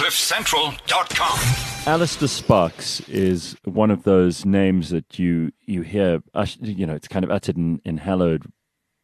CliffCentral.com. Alistair Sparks is one of those names that you hear, it's kind of uttered in hallowed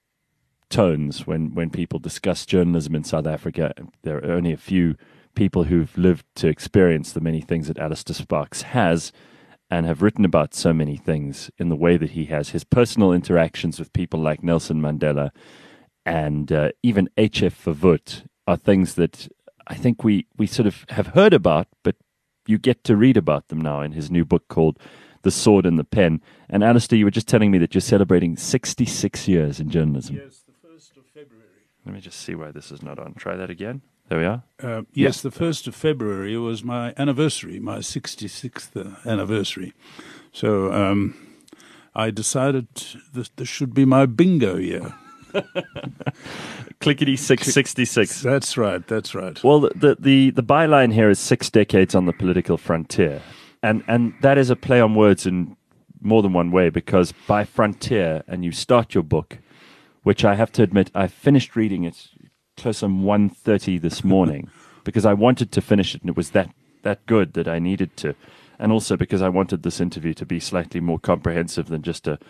tones when people discuss journalism in South Africa. There are only a few people who've lived to experience the many things that Alistair Sparks has and have written about so many things in the way that he has. His personal interactions with people like Nelson Mandela and even H.F. Verwoerd are things that I think we sort of have heard about, but you get to read about them now in his new book called The Sword and the Pen. And Alistair, you were just telling me that you're celebrating 66 years in journalism. Yes, the 1st of February. Let me just see why this is not on. Try that again. There we are. Yes, the 1st of February was my anniversary, my 66th anniversary. So I decided that this should be my bingo year. Clickety 666. That's right. Well, the byline here is 6 decades on the political frontier. And that is a play on words in more than one way, because by frontier, and you start your book, which I have to admit, I finished reading it close on 1:30 this morning because I wanted to finish it, and it was that good that I needed to. And also because I wanted this interview to be slightly more comprehensive than just a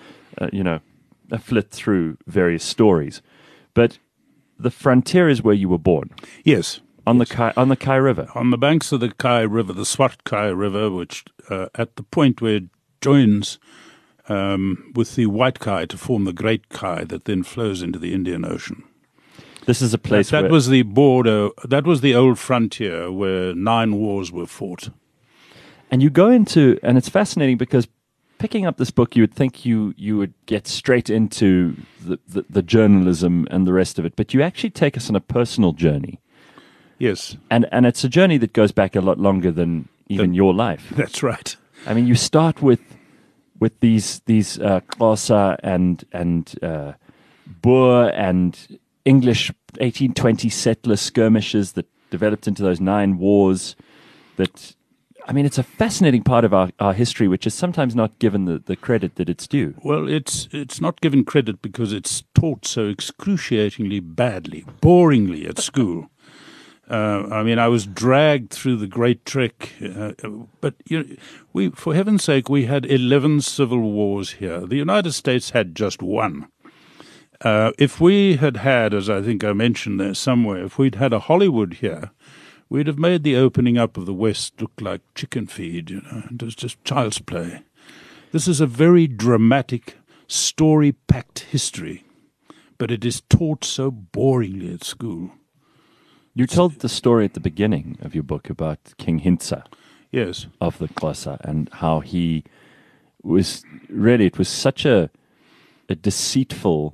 flit through various stories. But the frontier is where you were born. Yes. On the Kei River. On the banks of the Kei River, the Swart Kei River, which at the point where it joins with the White Kei to form the Great Kei that then flows into the Indian Ocean. This is a place that was the border, that was the old frontier where 9 wars were fought. And you go into, and it's fascinating because picking up this book, you would think you would get straight into the journalism and the rest of it, but you actually take us on a personal journey. Yes. And it's a journey that goes back a lot longer than even your life. That's right. I mean, you start with these Xhosa and Boer and English 1820 settler skirmishes that developed into those 9 wars that... I mean, it's a fascinating part of our history, which is sometimes not given the credit that it's due. Well, it's not given credit because it's taught so excruciatingly badly, boringly at school. I mean, I was dragged through the Great Trek, but for heaven's sake, we had 11 civil wars here. The United States had just one. If we had, as I think I mentioned there somewhere, if we'd had a Hollywood here, we'd have made the opening up of the West look like chicken feed, It was just child's play. This is a very dramatic, story-packed history, but it is taught so boringly at school. You told the story at the beginning of your book about King Hintsa. Yes. Of the Xhosa, and how he was really, it was such a deceitful,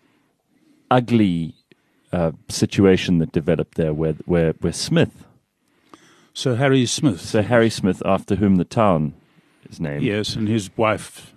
ugly situation that developed there where Smith. Sir Harry Smith. Harry Smith, after whom the town is named. Yes, and his wife,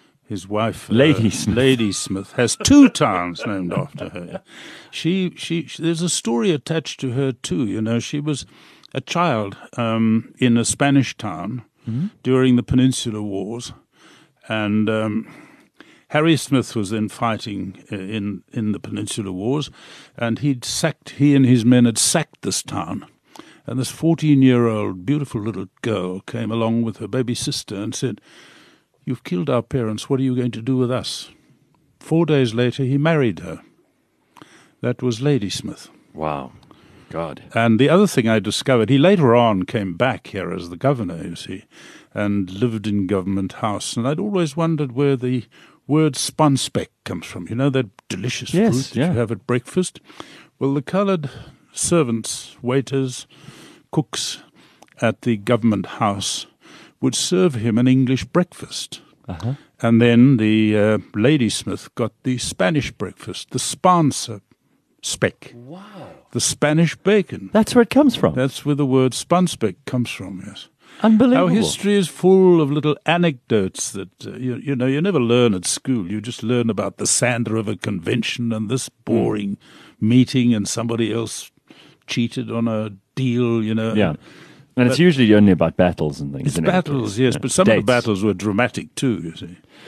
Lady Smith. Lady Smith, has 2 towns named after her. She there's a story attached to her too. She was a child in a Spanish town during the Peninsular Wars, and Harry Smith was then fighting in the Peninsular Wars, and he and his men had sacked this town. And this 14-year-old beautiful little girl came along with her baby sister and said, "You've killed our parents. What are you going to do with us?" 4 days later, he married her. That was Lady Smith. Wow. God. And the other thing I discovered, he later on came back here as the governor, you see, and lived in Government House. And I'd always wondered where the word spanspek comes from. That delicious fruit that you have at breakfast? Well, the coloured servants, waiters, cooks at the Government House would serve him an English breakfast. Uh-huh. And then the Lady Smith got the Spanish breakfast, the spanse speck. Wow. The Spanish bacon. That's where it comes from. That's where the word spanspek comes from, yes. Unbelievable. Our history is full of little anecdotes that, you never learn at school. You just learn about the Sand River Convention and this boring meeting, and somebody else cheated on a deal, Yeah. And it's usually only about battles and things. It's battles, yes, but some of the battles were dramatic too, you see.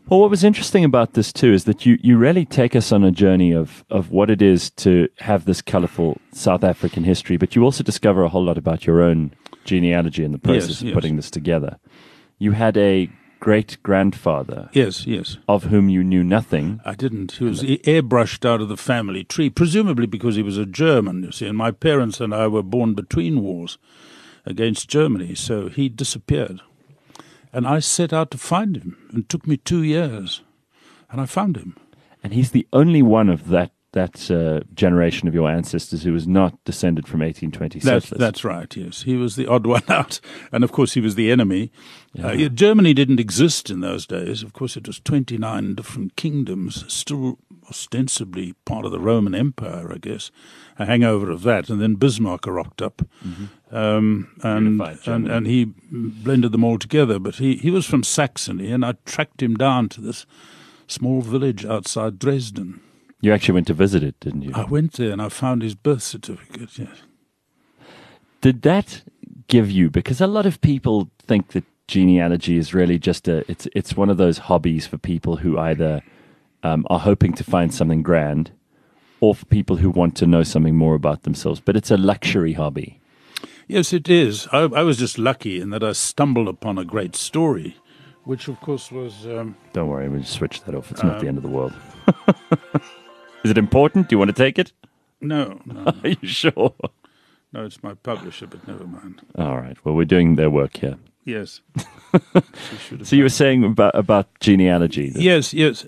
Well, what was interesting about this too is that you really take us on a journey of what it is to have this colourful South African history, but you also discover a whole lot about your own genealogy in the process of putting this together. You had a great-grandfather. Yes, yes. Of whom you knew nothing. I didn't. He was airbrushed out of the family tree, presumably because he was a German, you see, and my parents and I were born between wars against Germany, so he disappeared. And I set out to find him. It took me 2 years, and I found him. And he's the only one of that generation of your ancestors who was not descended from 1820 settlers. That's right, yes. He was the odd one out. And, of course, he was the enemy. Yeah. Germany didn't exist in those days. Of course, it was 29 different kingdoms, still ostensibly part of the Roman Empire, I guess, a hangover of that. And then Bismarck rocked up. Mm-hmm. And he blended them all together. But he was from Saxony, and I tracked him down to this small village outside Dresden. You actually went to visit it, didn't you? I went there and I found his birth certificate, yes. Did that give you, because a lot of people think that genealogy is really just it's one of those hobbies for people who either are hoping to find something grand or for people who want to know something more about themselves, but it's a luxury hobby. Yes, it is. I was just lucky in that I stumbled upon a great story, which of course was... Don't worry, we'll just switch that off. It's not the end of the world. Is it important? Do you want to take it? No. Are you sure? No, it's my publisher, but never mind. All right. Well, we're doing their work here. Yes. So you were saying about genealogy. Yes. It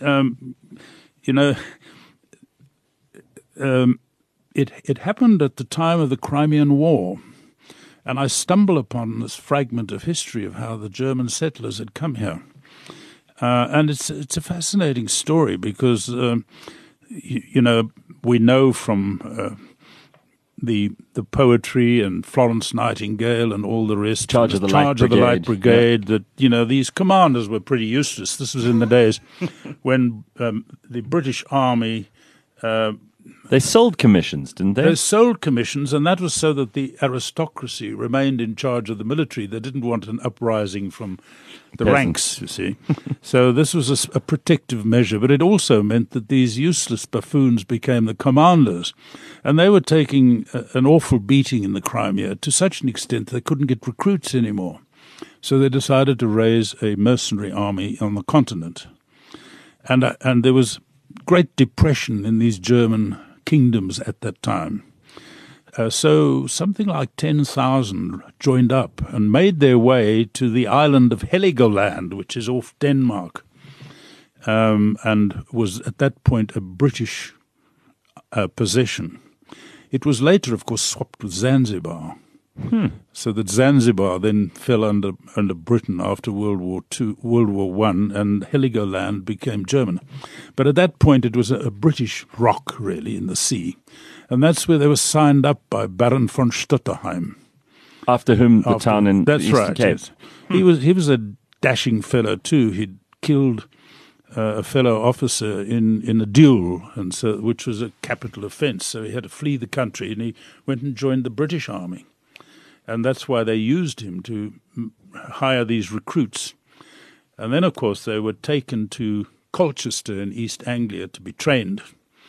happened at the time of the Crimean War, and I stumbled upon this fragment of history of how the German settlers had come here. And it's a fascinating story because, we know from the poetry and Florence Nightingale and all the rest, Charge of the Light Brigade, that, these commanders were pretty useless. This was in the days when the British Army... they sold commissions, didn't they? They sold commissions, and that was so that the aristocracy remained in charge of the military. They didn't want an uprising from the ranks, you see. So this was a protective measure, but it also meant that these useless buffoons became the commanders. And they were taking an awful beating in the Crimea to such an extent they couldn't get recruits anymore. So they decided to raise a mercenary army on the continent. And there was great depression in these German kingdoms at that time. So something like 10,000 joined up and made their way to the island of Heligoland, which is off Denmark, and was at that point a British possession. It was later, of course, swapped with Zanzibar. So that Zanzibar then fell under Britain after World War I, and Heligoland became German. But at that point, it was a British rock, really, in the sea. And that's where they were signed up by Baron von Stutterheim. After whom the town in that's Eastern right, Cape. yes. He was a dashing fellow, too. He'd killed a fellow officer in a duel, and so which was a capital offence. So he had to flee the country, and he went and joined the British Army. And that's why they used him to hire these recruits. And then, of course, they were taken to Colchester in East Anglia to be trained.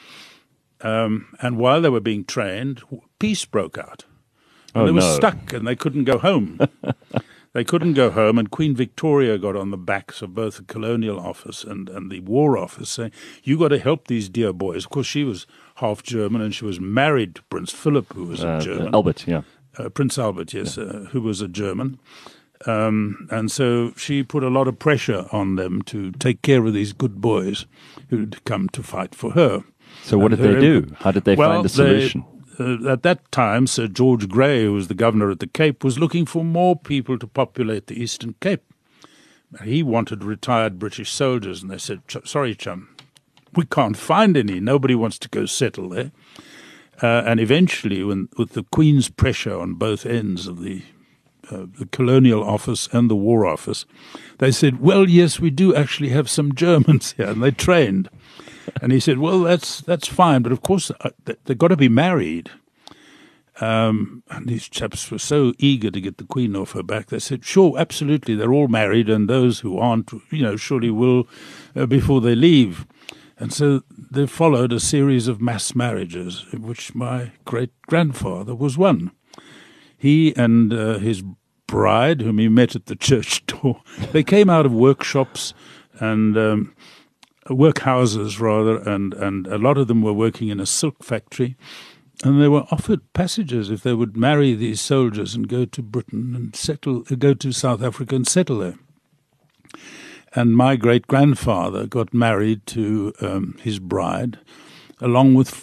And while they were being trained, peace broke out. And they were stuck, and they couldn't go home. They couldn't go home, and Queen Victoria got on the backs of both the Colonial Office and the War Office, saying, you got to help these dear boys. Of course, she was half German, and she was married to Prince Philip, who was a German. Albert, yeah. Prince Albert, yes, who was a German. And so she put a lot of pressure on them to take care of these good boys who'd come to fight for her. So what did they do? How did they find a solution? At that time, Sir George Grey, who was the governor at the Cape, was looking for more people to populate the Eastern Cape. He wanted retired British soldiers, and they said, sorry, chum, we can't find any. Nobody wants to go settle there. And eventually, with the Queen's pressure on both ends of the Colonial Office and the War Office, they said, well, yes, we do actually have some Germans here, and they trained. And he said, well, that's fine, but of course they've got to be married. And these chaps were so eager to get the Queen off her back. They said, sure, absolutely, they're all married, and those who aren't, surely will before they leave. And so there followed a series of mass marriages, in which my great-grandfather was one. He and his bride, whom he met at the church door, they came out of workshops and workhouses, rather, and a lot of them were working in a silk factory. And they were offered passages if they would marry these soldiers and go to Britain and go to South Africa and settle there. And my great-grandfather got married to his bride, along with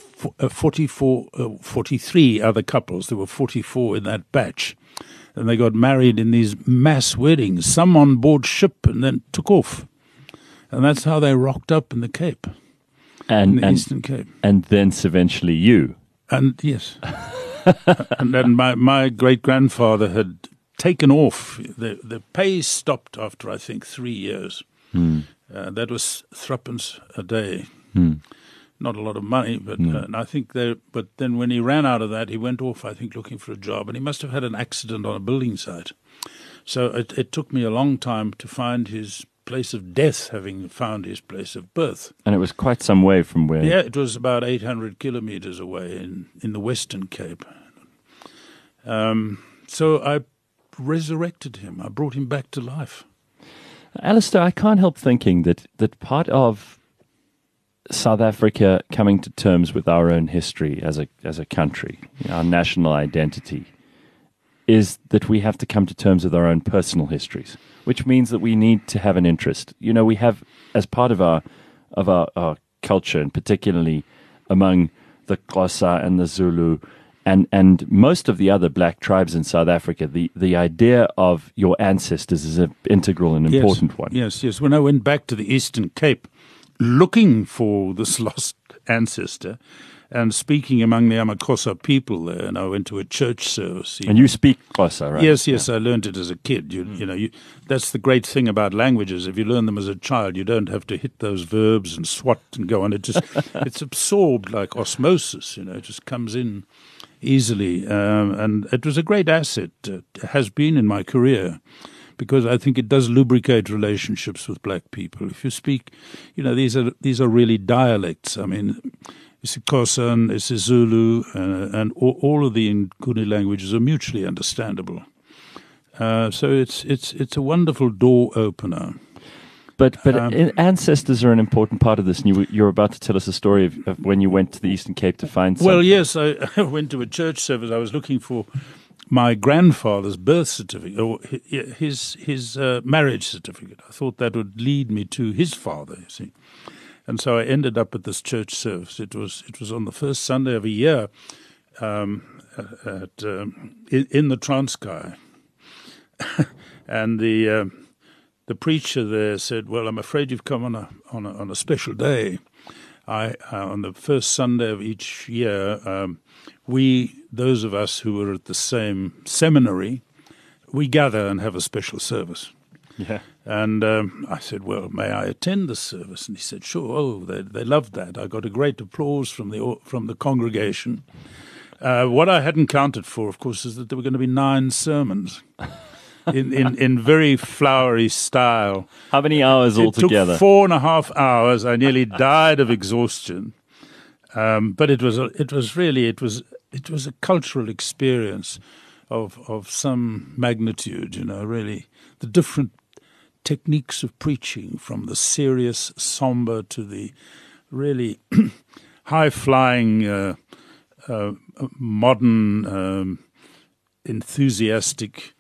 43 other couples. There were 44 in that batch. And they got married in these mass weddings, some on board ship and then took off. And that's how they rocked up in the Cape, in the Eastern Cape. And thence eventually you. And yes. And then my great-grandfather had taken off. The pay stopped after, I think, 3 years. That was threepence a day. Not a lot of money, but and I think but then when he ran out of that, he went off, I think, looking for a job. And he must have had an accident on a building site. So it took me a long time to find his place of death, having found his place of birth. And it was quite some way from where... Yeah, it was about 800 kilometers away in the Western Cape. So I resurrected him. I brought him back to life. Alistair, I can't help thinking that part of South Africa coming to terms with our own history as a country, our national identity, is that we have to come to terms with our own personal histories, which means that we need to have an interest. We have, as part of our culture, and particularly among the Xhosa and the Zulu, and most of the other black tribes in South Africa, the idea of your ancestors is an integral and important one. Yes. When I went back to the Eastern Cape, looking for this lost ancestor, and speaking among the Amaxhosa people there, and I went to a church service. And you speak Xhosa, right? Yes, I learned it as a kid. That's the great thing about languages. If you learn them as a child, you don't have to hit those verbs and swat and go on. It's absorbed like osmosis. It just comes in easily, and it was a great asset. It has been in my career, because I think it does lubricate relationships with black people. If you speak, these are really dialects. I mean, isiXhosa and isiZulu and all of the Nguni languages are mutually understandable. So it's a wonderful door opener. But ancestors are an important part of this. And you're about to tell us a story of when you went to the Eastern Cape to find something. Well, yes, I went to a church service. I was looking for my grandfather's birth certificate, or his marriage certificate. I thought that would lead me to his father, you see. And so I ended up at this church service. It was on the first Sunday of a year in the Transkei. And the preacher there said, "Well, I'm afraid you've come on a special day. On the first Sunday of each year, those of us who were at the same seminary, we gather and have a special service." Yeah. And I said, "Well, may I attend this service?" And he said, "Sure." Oh, they loved that. I got a great applause from the congregation. What I hadn't counted for, of course, is that there were going to be 9 sermons in very flowery style. How many hours altogether? It took 4.5 hours. I nearly died of exhaustion. But it was a cultural experience of some magnitude. Really the different techniques of preaching, from the serious, somber to the really high-flying, modern, enthusiastic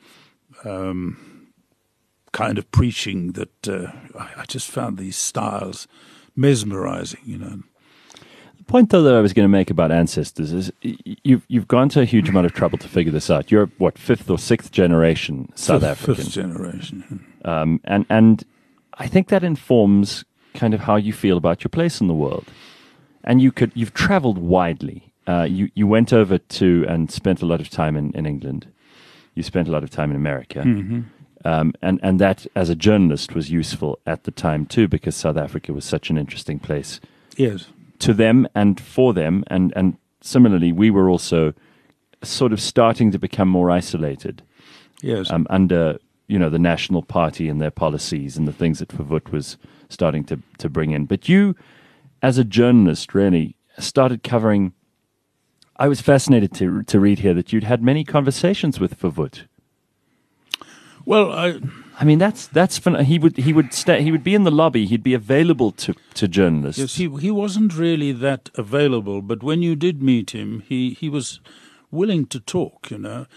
kind of preaching that I just found these styles mesmerizing. The point, though, that I was going to make about ancestors is you've gone to a huge amount of trouble to figure this out. You're, 5th or 6th generation South African? 5th generation. And I think that informs kind of how you feel about your place in the world. And you've traveled widely. You went over to and spent a lot of time in England. You spent a lot of time in America. Mm-hmm. And that, as a journalist, was useful at the time, too, because South Africa was such an interesting place. Yes. To them and for them. And similarly, we were also sort of starting to become more isolated Yes. under, the National Party and their policies and the things that Verwoerd was starting to bring in. But you, as a journalist, really started covering. I was fascinated to read here that you'd had many conversations with Verwoerd. Well, I mean, that's fun. He would be in the lobby. He'd be available to journalists. yes, he wasn't really that available, but when you did meet him, he was willing to talk.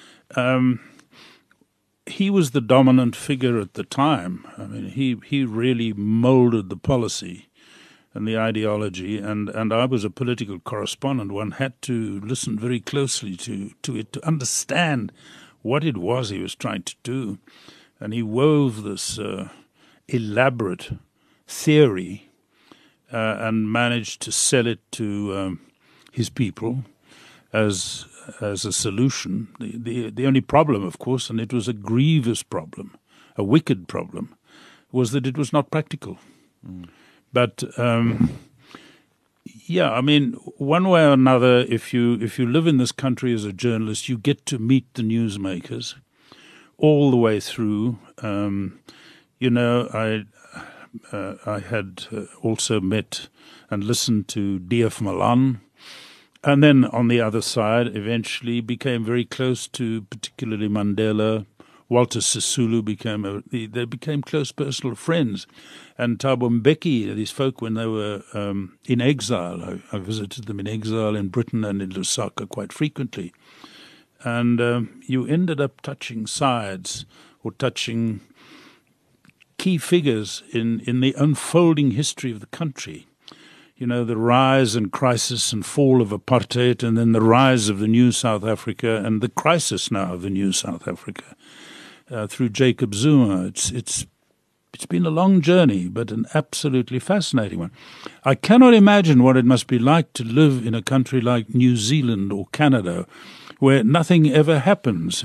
He was the dominant figure at the time. I mean, he really molded the policy and the ideology, and I was a political correspondent. One had to listen very closely to it to understand what it was he was trying to do. And he wove this elaborate theory and managed to sell it to his people as a solution. The only problem, of course, and it was a grievous problem, a wicked problem, was that it was not practical. Mm. But I mean, one way or another, if you live in this country as a journalist, you get to meet the newsmakers all the way through. I had also met and listened to D.F. Malan, and then on the other side, eventually became very close to particularly Mandela. Walter Sisulu they became close personal friends. And Thabo Mbeki, these folk, when they were in exile, I visited them in exile in Britain and in Lusaka quite frequently. And you ended up touching sides or touching key figures in the unfolding history of the country. The rise and crisis and fall of apartheid, and then the rise of the new South Africa and the crisis now of the new South Africa. Through Jacob Zuma. It's been a long journey, but an absolutely fascinating one. I cannot imagine what it must be like to live in a country like New Zealand or Canada, where nothing ever happens.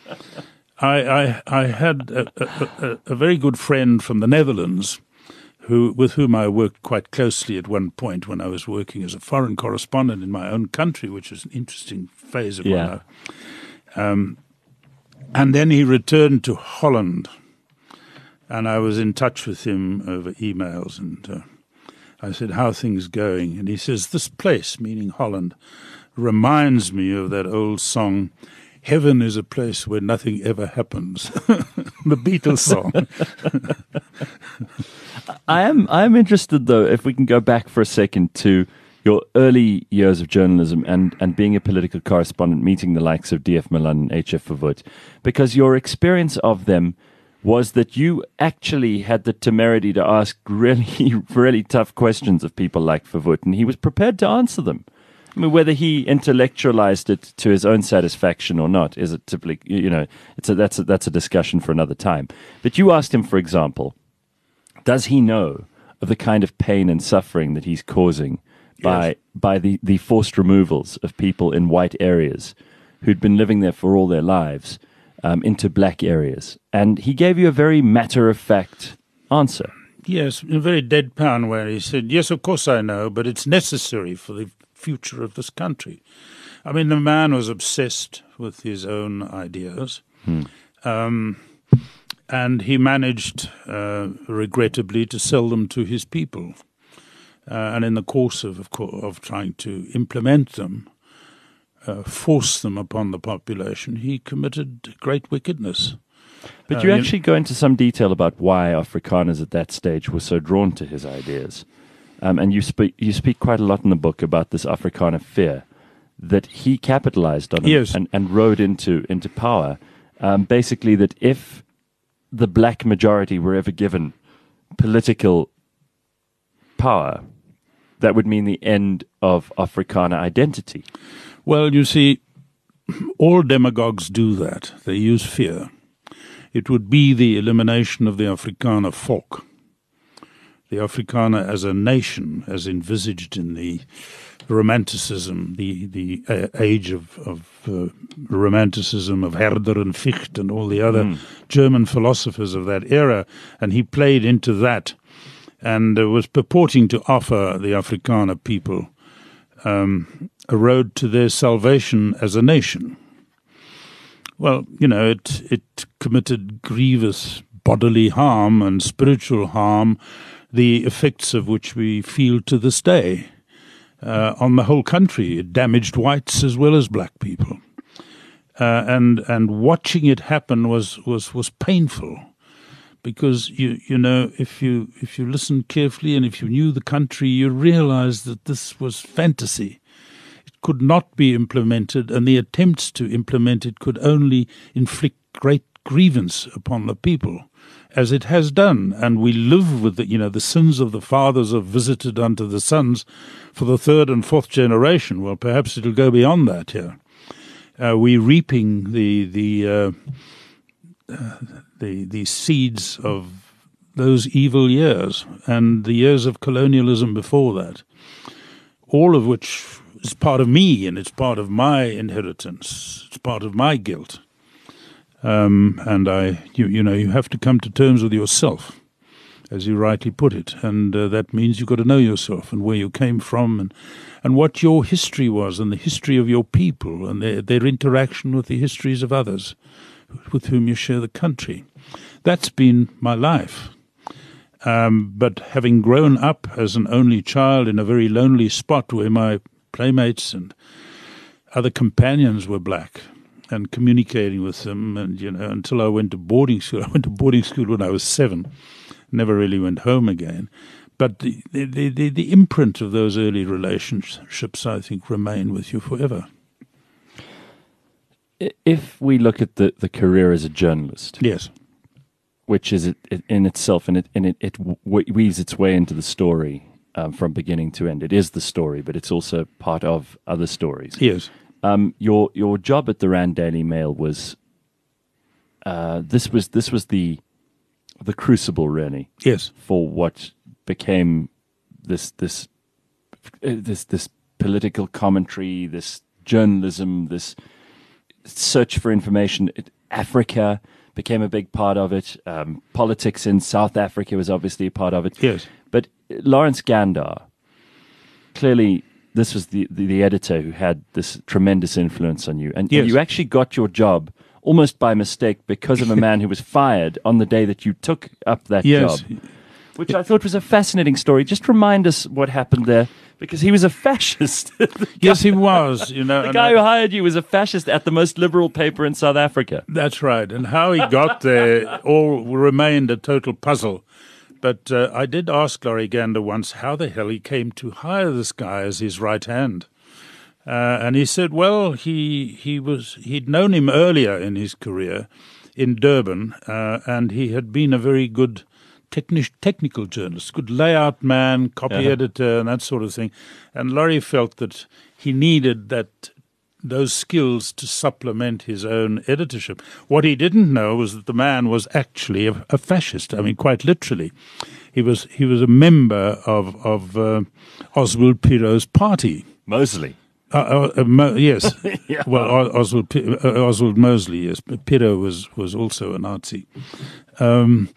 I had a very good friend from the Netherlands, with whom I worked quite closely at one point when I was working as a foreign correspondent in my own country, which was an interesting phase of my life. And then he returned to Holland, and I was in touch with him over emails, and I said, "How are things going?" And he says, "This place," meaning Holland, "reminds me of that old song, 'Heaven is a place where nothing ever happens.'" The Beatles song. I am interested, though, if we can go back for a second to your early years of journalism and being a political correspondent, meeting the likes of D.F. Malan and H.F. Verwoerd, because your experience of them was that you actually had the temerity to ask really, really tough questions of people like Verwoerd, and he was prepared to answer them. I mean, whether he intellectualized it to his own satisfaction or not, is it typically, that's a discussion for another time. But you asked him, for example, does he know of the kind of pain and suffering that he's causing by the forced removals of people in white areas who'd been living there for all their lives into black areas? And he gave you a very matter-of-fact answer. Yes, in a very deadpan way. He said, "Yes, of course I know, but it's necessary for the future of this country." I mean, the man was obsessed with his own ideas. And he managed, regrettably, to sell them to his people. And in the course of trying to implement them, force them upon the population, he committed great wickedness. But you actually go into some detail about why Afrikaners at that stage were so drawn to his ideas. And you speak quite a lot in the book about this Afrikaner fear that he capitalized on and rode into power. Basically, that if the black majority were ever given political power, that would mean the end of Afrikaner identity. Well, you see, all demagogues do that. They use fear. It would be the elimination of the Afrikaner folk. The Afrikaner as a nation, as envisaged in the Romanticism, the age of Romanticism of Herder and Fichte and all the other German philosophers of that era, and he played into that and was purporting to offer the Afrikaner people a road to their salvation as a nation. Well, it committed grievous bodily harm and spiritual harm, the effects of which we feel to this day on the whole country. It damaged whites as well as black people. And watching it happen was painful, because if you listen carefully and if you knew the country, you realize that this was fantasy. It could not be implemented, and the attempts to implement it could only inflict great grievance upon the people, as it has done. And we live with the sins of the fathers are visited unto the sons for the third and fourth generation. Well, perhaps it'll go beyond that here. We're reaping the seeds of those evil years and the years of colonialism before that, all of which is part of me, and it's part of my inheritance. It's part of my guilt. And you have to come to terms with yourself, as you rightly put it, and that means you've got to know yourself and where you came from, and what your history was, and the history of your people, and their interaction with the histories of others with whom you share the country. That's been my life. But having grown up as an only child in a very lonely spot where my playmates and other companions were black, and communicating with them, and until I went to boarding school. I went to boarding school when I was 7. Never really went home again. But the imprint of those early relationships, I think, remain with you forever. If we look at the career as a journalist, yes, which is in itself, and it weaves its way into the story from beginning to end. It is the story, but it's also part of other stories. Yes. Your job at the Rand Daily Mail was this was the crucible, really. Yes. For what became this political commentary, this journalism, this search for information. Africa became a big part of it. Politics in South Africa was obviously a part of it. Yes. But Lawrence Gandar, clearly this was the editor who had this tremendous influence on you. And yes. You actually got your job almost by mistake because of a man who was fired on the day that you took up that yes. job, which I thought was a fascinating story. Just remind us what happened there, because he was a fascist. Yes, he was. The guy who hired you was a fascist at the most liberal paper in South Africa. That's right. And how he got there all remained a total puzzle. But I did ask Laurie Gander once how the hell he came to hire this guy as his right hand. And he said, well, he'd known him earlier in his career in Durban, and he had been a very good technical journalist, good layout man, copy editor, and that sort of thing. And Laurie felt that he needed those skills to supplement his own editorship. What he didn't know was that the man was actually a fascist. I mean, quite literally. He was a member of Oswald Piro's party. Mosley. Yes. Yeah. Well, Oswald Mosley, yes. But Piro was also a Nazi. And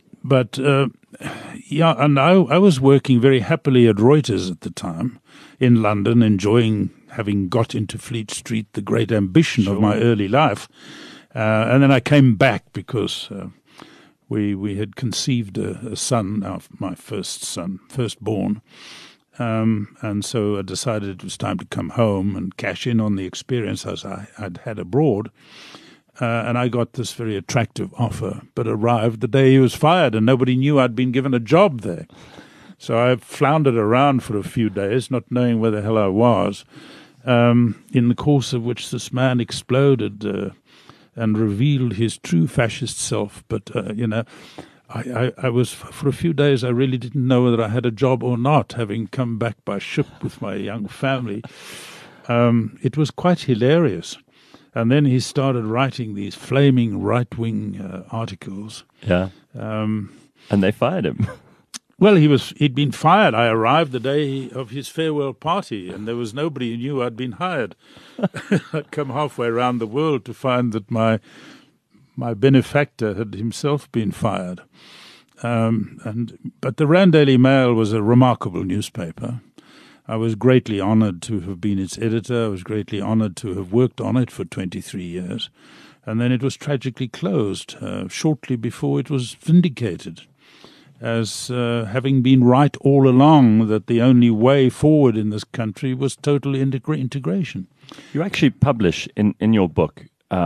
I was working very happily at Reuters at the time in London, enjoying having got into Fleet Street, the great ambition of my early life. And then I came back because we had conceived a son, my firstborn. And so I decided it was time to come home and cash in on the experience as I'd had abroad. And I got this very attractive offer, but arrived the day he was fired, and nobody knew I'd been given a job there. So I floundered around for a few days, not knowing where the hell I was, in the course of which this man exploded and revealed his true fascist self. But, I was, for a few days, I really didn't know whether I had a job or not, having come back by ship with my young family. It was quite hilarious. And then he started writing these flaming right-wing articles. Yeah. And they fired him. Well, he'd been fired. I arrived the day of his farewell party, and there was nobody who knew I'd been hired. I'd come halfway around the world to find that my benefactor had himself been fired. But the Rand Daily Mail was a remarkable newspaper. I was greatly honored to have been its editor. I was greatly honored to have worked on it for 23 years. And then it was tragically closed shortly before it was vindicated as having been right all along, that the only way forward in this country was total integration. You actually publish in your book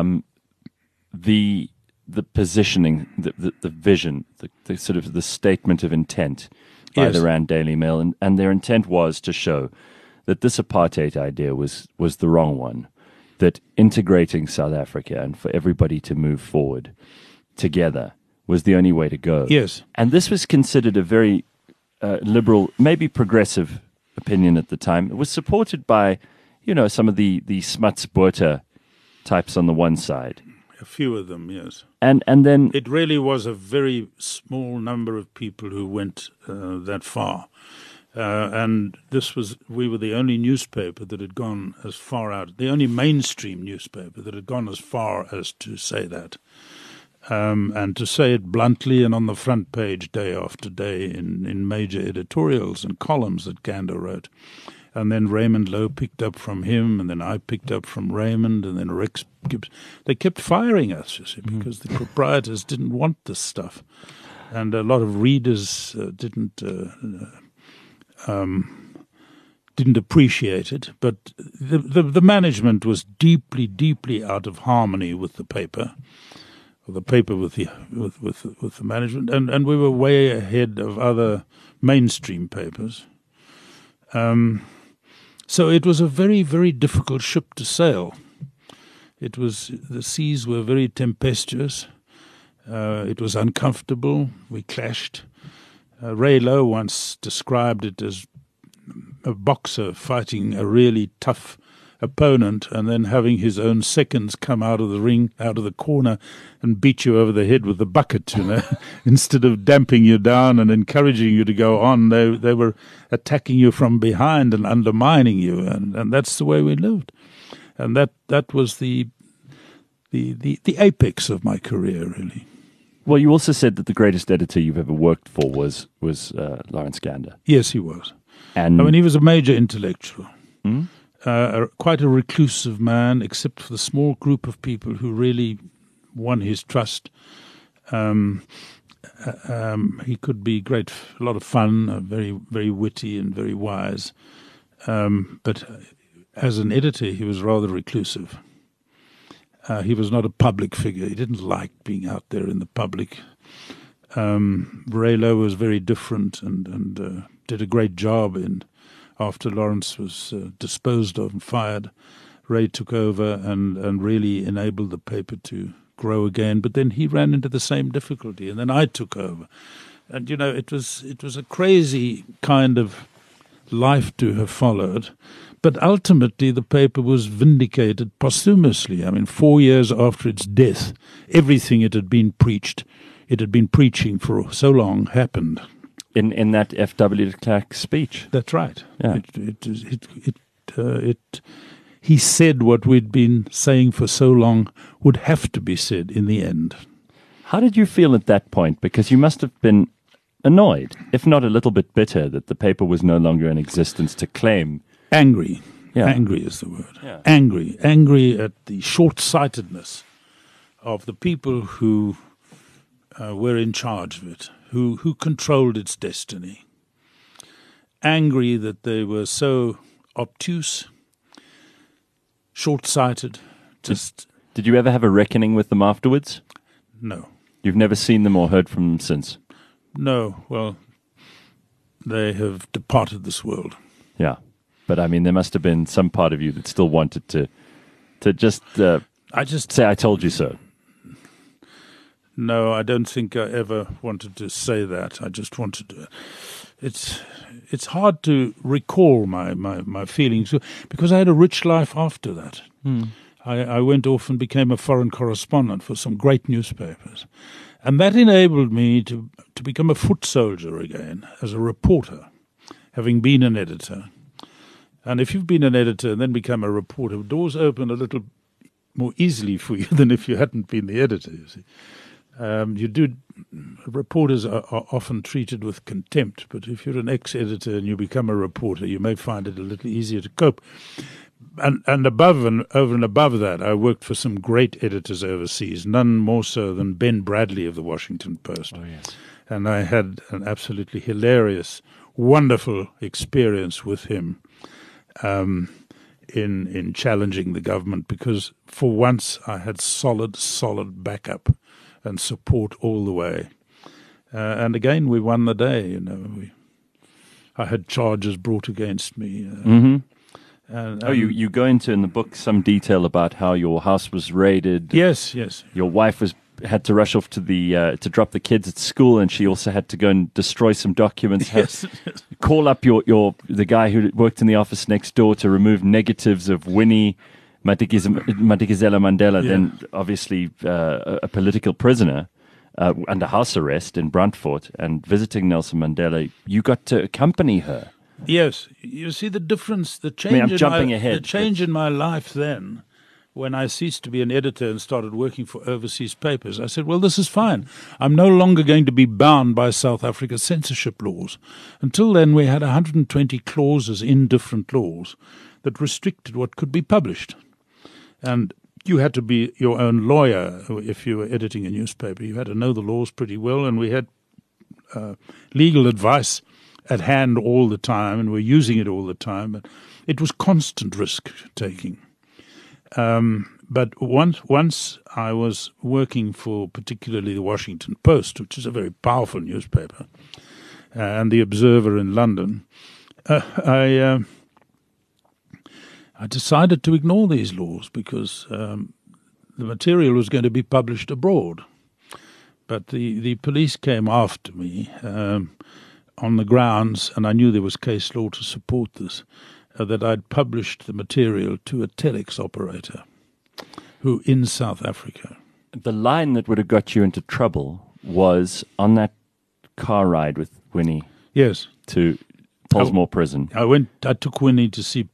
the positioning, the vision, the sort of the statement of intent by the Rand Daily Mail, and their intent was to show that this apartheid idea was the wrong one, that integrating South Africa and for everybody to move forward together was the only way to go. Yes. And this was considered a very liberal, maybe progressive opinion at the time. It was supported by, some of the Smuts Botha types on the one side. A few of them, yes. And then it really was a very small number of people who went that far. And we were the only newspaper that had gone as far out, the only mainstream newspaper that had gone as far as to say that. And to say it bluntly and on the front page day after day in major editorials and columns that Gander wrote. And then Raymond Lowe picked up from him, and then I picked up from Raymond, and then Rex Gibbs. They kept firing us, you see, because the proprietors didn't want this stuff. And a lot of readers didn't appreciate it. But the management was deeply, deeply out of harmony with the paper. The paper with the management, and we were way ahead of other mainstream papers. So it was a very, very difficult ship to sail. The seas were very tempestuous. It was uncomfortable. We clashed. Ray Lowe once described it as a boxer fighting a really tough opponent and then having his own seconds come out of the ring, out of the corner, and beat you over the head with a bucket, instead of damping you down and encouraging you to go on. They were attacking you from behind and undermining you, and that's the way we lived. And that was the apex of my career, really. Well, you also said that the greatest editor you've ever worked for was Lawrence Gander. Yes, he was. And he was a major intellectual. Quite a reclusive man, except for the small group of people who really won his trust. He could be a lot of fun, very, very witty and very wise. But as an editor, he was rather reclusive. He was not a public figure. He didn't like being out there in the public. Ray Lowe was very different and did a great job after Lawrence was disposed of and fired. Ray took over and really enabled the paper to grow again. But then he ran into the same difficulty, and then I took over. And, it was a crazy kind of life to have followed. But ultimately, the paper was vindicated posthumously. 4 years after its death, everything it had been preaching for so long happened. In that F.W. de Klerk speech. That's right. Yeah. He said what we'd been saying for so long would have to be said in the end. How did you feel at that point? Because you must have been annoyed, if not a little bit bitter, that the paper was no longer in existence to claim. Angry. Yeah. Angry is the word. Yeah. Angry at the short-sightedness of the people who were in charge of it, who controlled its destiny. Angry that they were so obtuse, short-sighted. Did you ever have a reckoning with them afterwards? No. You've never seen them or heard from them since? No. Well, they have departed this world. Yeah. But, there must have been some part of you that still wanted to just say, I told you so. No, I don't think I ever wanted to say that. I just wanted to. It's hard to recall my feelings because I had a rich life after that. I went off and became a foreign correspondent for some great newspapers, and that enabled me to become a foot soldier again as a reporter, having been an editor. And if you've been an editor and then become a reporter, doors open a little more easily for you than if you hadn't been the editor, you see. Reporters are often treated with contempt, but if you're an ex-editor and you become a reporter, you may find it a little easier to cope. and above and over and above that, I worked for some great editors overseas, none more so than Ben Bradley of the Washington Post. Oh, yes. And I had an absolutely hilarious, wonderful experience with him in challenging the government, because for once I had solid backup and support all the way. And again, we won the day. You know, I had charges brought against me. You go into in the book some detail about how your house was raided. Yes. Your wife had to rush off to to drop the kids at school, and she also had to go and destroy some documents. Yes. Call up the guy who worked in the office next door to remove negatives of Winnie Madikizela Mandela, then obviously a political prisoner under house arrest in Brantfort, and visiting Nelson Mandela. You got to accompany her. Yes, you see the difference, the change. I'm jumping ahead. The change in my life then, when I ceased to be an editor and started working for overseas papers. I said, well, this is fine. I'm no longer going to be bound by South Africa's censorship laws. Until then, we had 120 clauses in different laws that restricted what could be published. And you had to be your own lawyer if you were editing a newspaper. You had to know the laws pretty well, and we had legal advice at hand all the time, and we're using it all the time. But it was constant risk-taking. But once I was working for particularly the Washington Post, which is a very powerful newspaper, and the Observer in London, I decided to ignore these laws because the material was going to be published abroad. But the police came after me on the grounds, and I knew there was case law to support this, that I'd published the material to a telex operator who in South Africa. The line that would have got you into trouble was on that car ride with Winnie. Yes. To Pollsmoor Prison. I took Winnie to see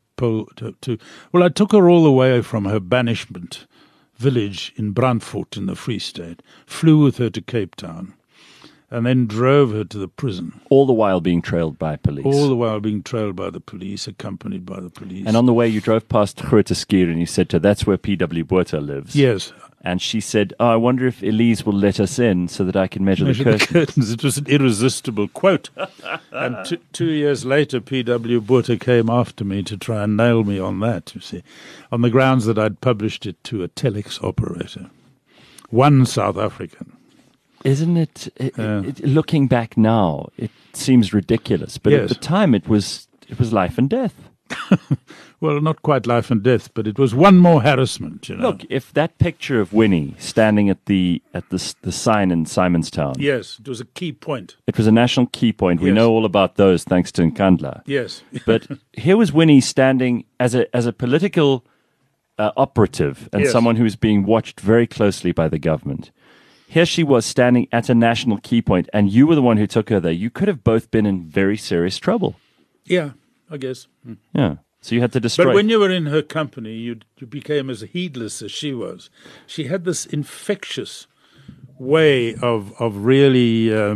I took her all the way from her banishment village in Brantfort in the Free State, flew with her to Cape Town, and then drove her to the prison. All the while being trailed by police. All the while being trailed by the police, accompanied by the police. And on the way, you drove past Groote Schuur and you said to her, that's where P.W. Botha lives. Yes. And she said, I wonder if Elise will let us in so that I can measure the curtains. It was an irresistible quote. And 2 years later, P.W. Botha came after me to try and nail me on that, you see, on the grounds that I'd published it to a telex operator. One South African. Isn't it, looking back now, it seems ridiculous. But yes. At the time, it was life and death. Well, not quite life and death, but it was one more harassment, you know. Look, if that picture of Winnie standing at the sign in Simonstown. Yes, it was a key point. It was a national key point. Yes. We know all about those thanks to Nkandla. Yes. But here was Winnie standing as a political operative and yes. someone who was being watched very closely by the government. Here she was standing at a national key point, and you were the one who took her there. You could have both been in very serious trouble. Yeah, I guess. Yeah. So you had to destroy. But when you were in her company, you became as heedless as she was. She had this infectious way of really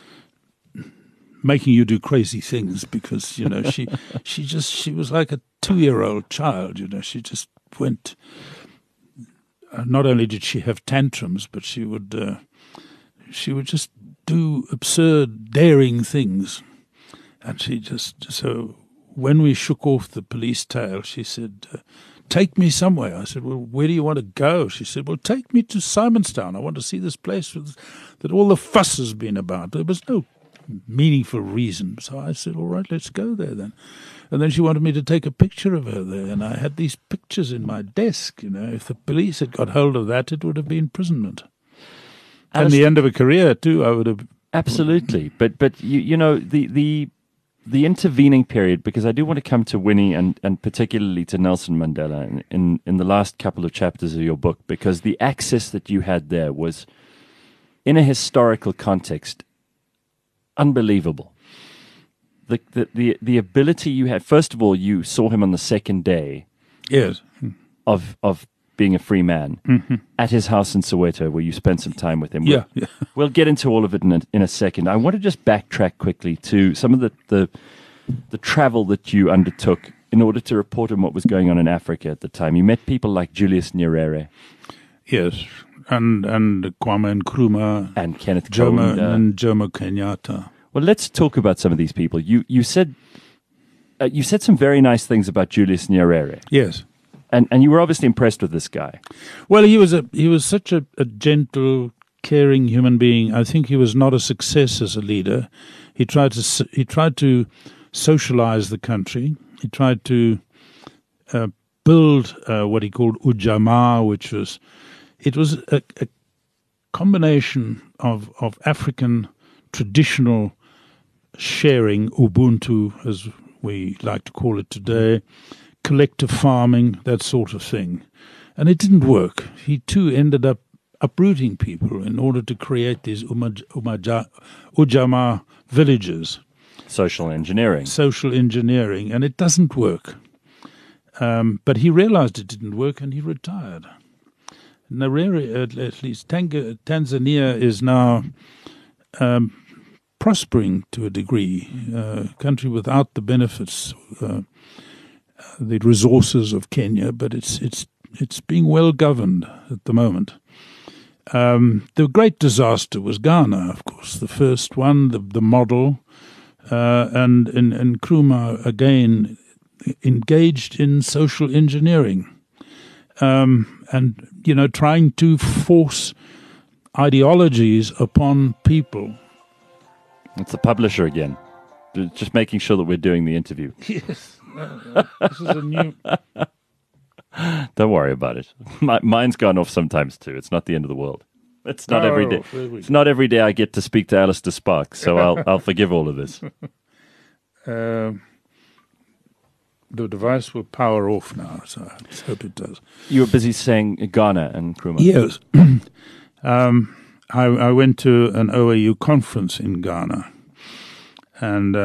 making you do crazy things because, you know, she was like a 2-year-old child, you know. She just went. Not only did she have tantrums, but she would just do absurd, daring things, and so. When we shook off the police tail, she said, take me somewhere. I said, well, where do you want to go? She said, well, take me to Simonstown. I want to see this place that all the fuss has been about. There was no meaningful reason. So I said, all right, let's go there then. And then she wanted me to take a picture of her there. And I had these pictures in my desk. You know, if the police had got hold of that, it would have been imprisonment. And the end of a career, too, I would have. Absolutely. But you know, the intervening period, because I do want to come to Winnie and particularly to Nelson Mandela in the last couple of chapters of your book, because the access that you had there was, in a historical context, unbelievable. The ability you had, first of all, you saw him on the second day yes. of being a free man at his house in Soweto, where you spent some time with him. Yeah. We'll get into all of it in a second. I want to just backtrack quickly to some of the travel that you undertook in order to report on what was going on in Africa at the time. You met people like Julius Nyerere. Yes, and Kwame Nkrumah. And Kenneth Jomo, Kaunda. and Jomo Kenyatta. Well, let's talk about some of these people. You said some very nice things about Julius Nyerere. Yes. And you were obviously impressed with this guy. Well, he was such a gentle, caring human being. I think he was not a success as a leader. He tried to socialize the country. He tried to build what he called Ujamaa, which was a combination of African traditional sharing, Ubuntu, as we like to call it today, collective farming, that sort of thing. And it didn't work. He too ended up uprooting people in order to create these Ujamaa villages. Social engineering. And it doesn't work. But he realized it didn't work and he retired. Nyerere, at least Tanzania, is now prospering to a degree, a country without the benefits, the resources of Kenya, but it's being well governed at the moment. The great disaster was Ghana, of course, the first one, the model, and Nkrumah again engaged in social engineering, and trying to force ideologies upon people. It's the publisher again, just making sure that we're doing the interview. Yes, this is a new. Don't worry about it. Mine's gone off sometimes too. It's not the end of the world. It's not every day. It's not every day I get to speak to Alistair Sparks, so I'll forgive all of this. The device will power off now, so I hope it does. You were busy saying Ghana and Nkrumah. Yes. I went to an OAU conference in Ghana, and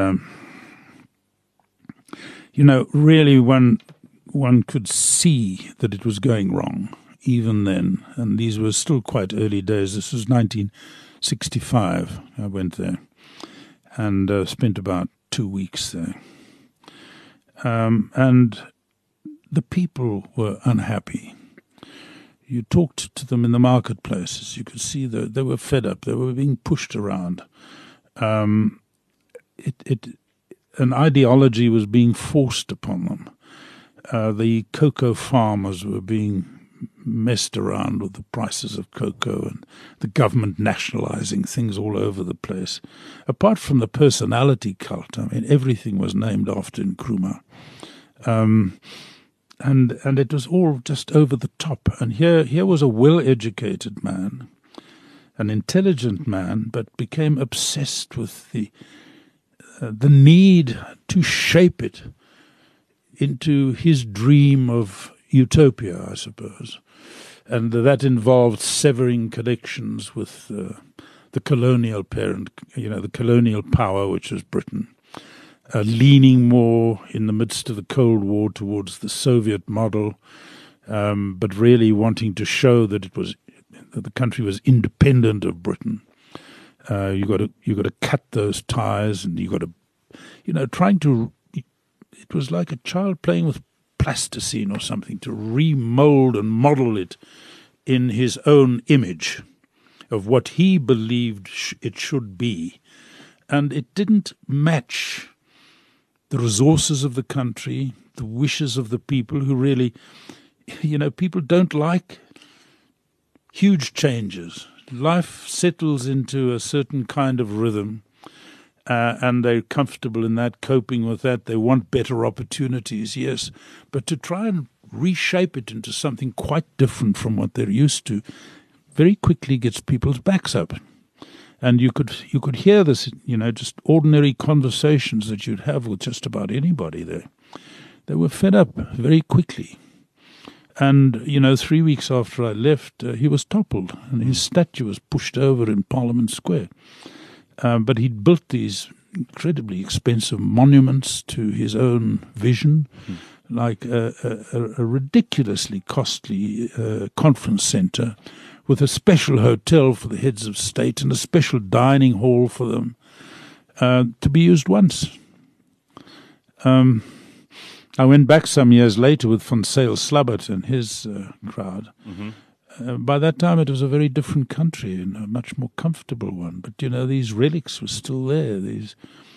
really one could see that it was going wrong even then, and these were still quite early days. This was 1965. I went there and spent about 2 weeks there, and the people were unhappy. You talked to them in the marketplaces. You could see that they were fed up. They were being pushed around. An ideology was being forced upon them. The cocoa farmers were being messed around with the prices of cocoa, and the government nationalizing things all over the place. Apart from the personality cult, I mean, everything was named after Nkrumah. And it was all just over the top. And here was a well-educated man, an intelligent man, but became obsessed with the need to shape it into his dream of utopia, I suppose. And that involved severing connections with the colonial parent, the colonial power, which was Britain. Leaning more in the midst of the Cold War towards the Soviet model, but really wanting to show that the country was independent of Britain. You got to cut those ties, and you got to, trying to. It was like a child playing with plasticine or something to remold and model it in his own image of what he believed it should be, and it didn't match the resources of the country, the wishes of the people who really, people don't like huge changes. Life settles into a certain kind of rhythm, and they're comfortable in that, coping with that. They want better opportunities, yes, but to try and reshape it into something quite different from what they're used to very quickly gets people's backs up. And you could hear this, just ordinary conversations that you'd have with just about anybody there. They were fed up very quickly. And, 3 weeks after I left, he was toppled and his statue was pushed over in Parliament Square. But he'd built these incredibly expensive monuments to his own vision, like a ridiculously costly conference center, with a special hotel for the heads of state and a special dining hall for them, to be used once. And I went back some years later with Van Zyl Slabbert and his crowd. By that time, it was a very different country and a much more comfortable one. But, these relics were still there, these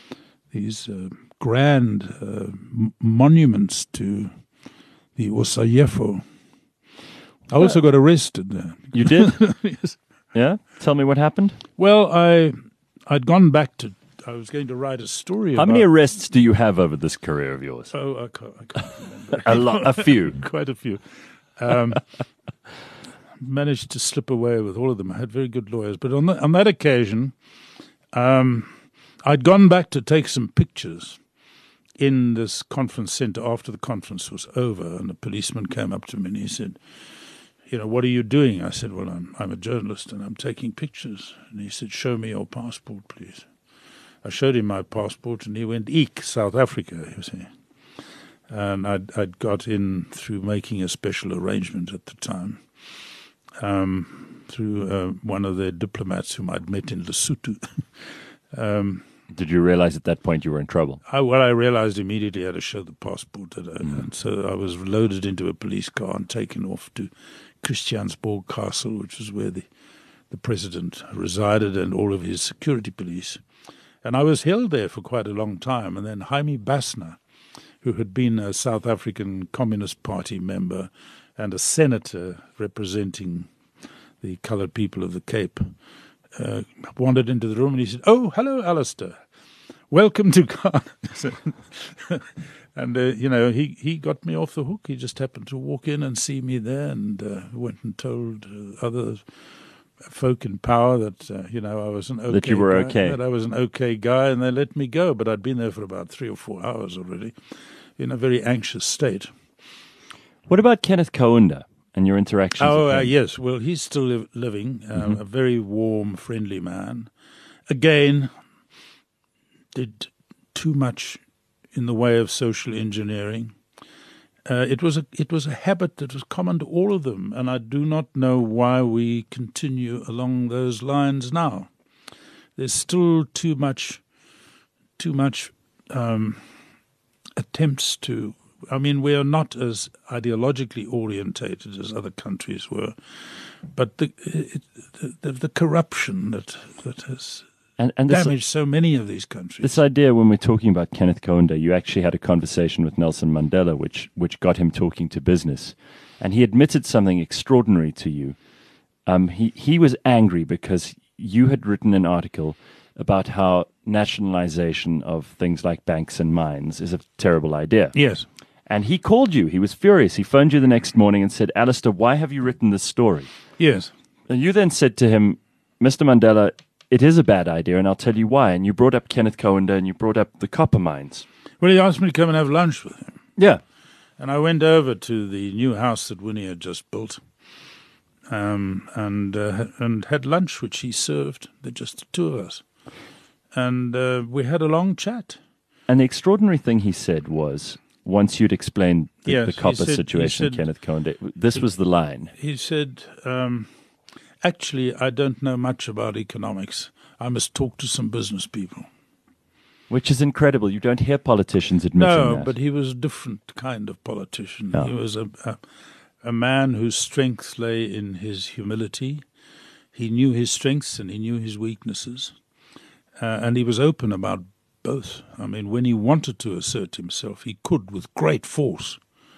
grand monuments to the Osayefo. I also got arrested there. You did? Yes. Yeah? Tell me what happened. Well, I'd gone back to... I was going to write a story How about... many arrests do you have over this career of yours? Oh, I can't remember. A few. Quite a few. Managed to slip away with all of them. I had very good lawyers. But on that occasion, I'd gone back to take some pictures in this conference center after the conference was over, and a policeman came up to me and he said, what are you doing? I said, well, I'm a journalist and I'm taking pictures. And he said, show me your passport, please. I showed him my passport and he went, eek, South Africa, you see. And I'd got in through making a special arrangement at the time, through one of their diplomats whom I'd met in Lesotho. Did you realize at that point you were in trouble? I realized immediately I had to show the passport. And so I was loaded into a police car and taken off to Christiansborg Castle, which was where the president resided and all of his security police. And I was held there for quite a long time. And then Jaime Bassner, who had been a South African Communist Party member and a senator representing the coloured people of the Cape, wandered into the room and he said, "Oh, hello, Alistair. Welcome to Ghana." And, he got me off the hook. He just happened to walk in and see me there and went and told other folk in power that, I was an okay that you were guy, okay. that I was an okay guy, and they let me go. But I'd been there for about 3 or 4 hours already in a very anxious state. What about Kenneth Kaunda and your interactions with him? Yes. Well, he's still living, a very warm, friendly man. Again, did too much in the way of social engineering. It was a habit that was common to all of them, and I do not know why we continue along those lines now. There's still too much attempts to. I mean, we are not as ideologically orientated as other countries were, but the corruption that has and damaged so many of these countries. This idea, when we're talking about Kenneth Kaunda, you actually had a conversation with Nelson Mandela, which got him talking to business, and he admitted something extraordinary to you. He was angry because you had written an article about how nationalization of things like banks and mines is a terrible idea. Yes. And he called you. He was furious. He phoned you the next morning and said, "Alistair, why have you written this story?" Yes. And you then said to him, "Mr. Mandela, it is a bad idea, and I'll tell you why." And you brought up Kenneth Kaunda and you brought up the copper mines. Well, he asked me to come and have lunch with him. Yeah. And I went over to the new house that Winnie had just built and had lunch, which he served. Just the two of us. And we had a long chat. And the extraordinary thing he said was, once you'd explained the copper situation, Kenneth Kaunda, this was the line. He said, "Actually, I don't know much about economics. I must talk to some business people." Which is incredible. You don't hear politicians admitting that. No, but he was a different kind of politician. No. He was a man whose strength lay in his humility. He knew his strengths and he knew his weaknesses. And he was open about both. I mean, when he wanted to assert himself, he could with great force.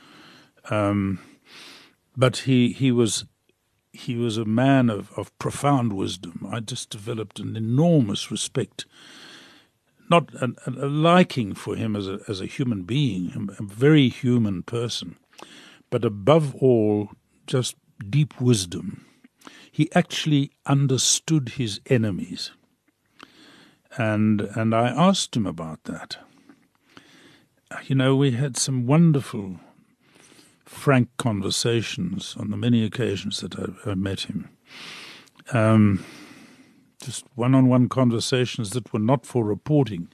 But he was a man of profound wisdom. I just developed an enormous respect, not a liking for him as a human being, a very human person, but above all, just deep wisdom. He actually understood his enemies. And I asked him about that. We had some wonderful, frank conversations on the many occasions that I met him. Just one-on-one conversations that were not for reporting.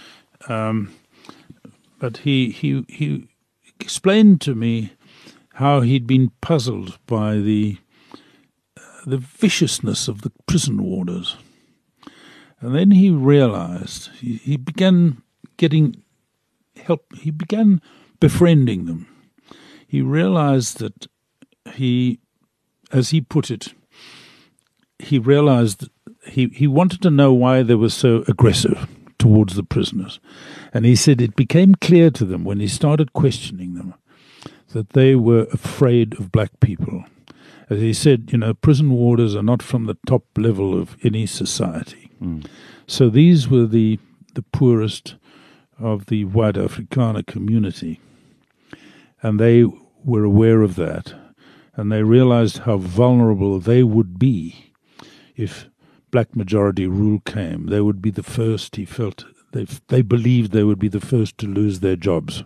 But he explained to me how he'd been puzzled by the viciousness of the prison warders. And then he realized, he began getting help, he began befriending them, he realized that as he put it, he realized he wanted to know why they were so aggressive towards the prisoners. And he said it became clear to them when he started questioning them that they were afraid of black people. As he said, prison warders are not from the top level of any society. So these were the poorest of the white Afrikaner community. And they were aware of that. And they realized how vulnerable they would be if black majority rule came. They would be the first, he felt, they believed they would be the first to lose their jobs.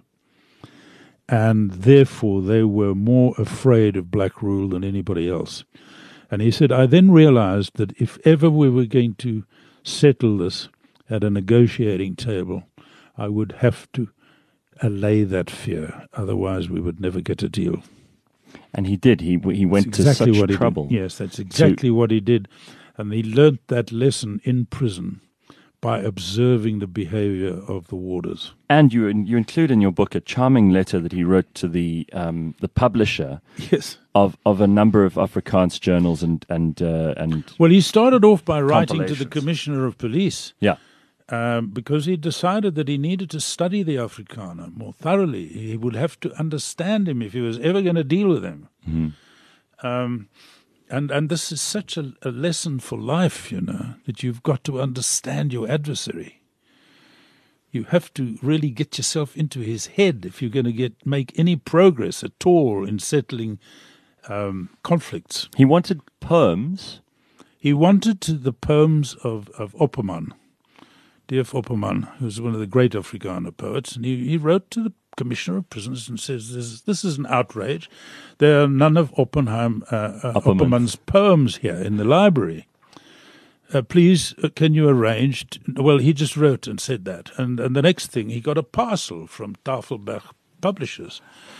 And therefore they were more afraid of black rule than anybody else. And he said, I then realized that if ever we were going to settle this at a negotiating table, I would have to allay that fear. Otherwise we would never get a deal. And he did. He went to such trouble. Yes, that's exactly what he did. And he learnt that lesson in prison by observing the behavior of the warders. And you include in your book a charming letter that he wrote to the publisher yes. of a number of Afrikaans journals and Well, he started off by writing to the Commissioner of Police. Yeah. Because he decided that he needed to study the Afrikaner more thoroughly. He would have to understand him if he was ever going to deal with him. Mm-hmm. And this is such a lesson for life, that you've got to understand your adversary. You have to really get yourself into his head if you're going to make any progress at all in settling conflicts. He wanted poems. He wanted the poems of Opperman. D.F. Opperman, who's one of the great Afrikaner poets, and he wrote to the Commissioner of Prisons and says, this is an outrage. There are none of Opperman's poems here in the library. Please, can you arrange? Well, he just wrote and said that. And the next thing, he got a parcel from Tafelberg Publishers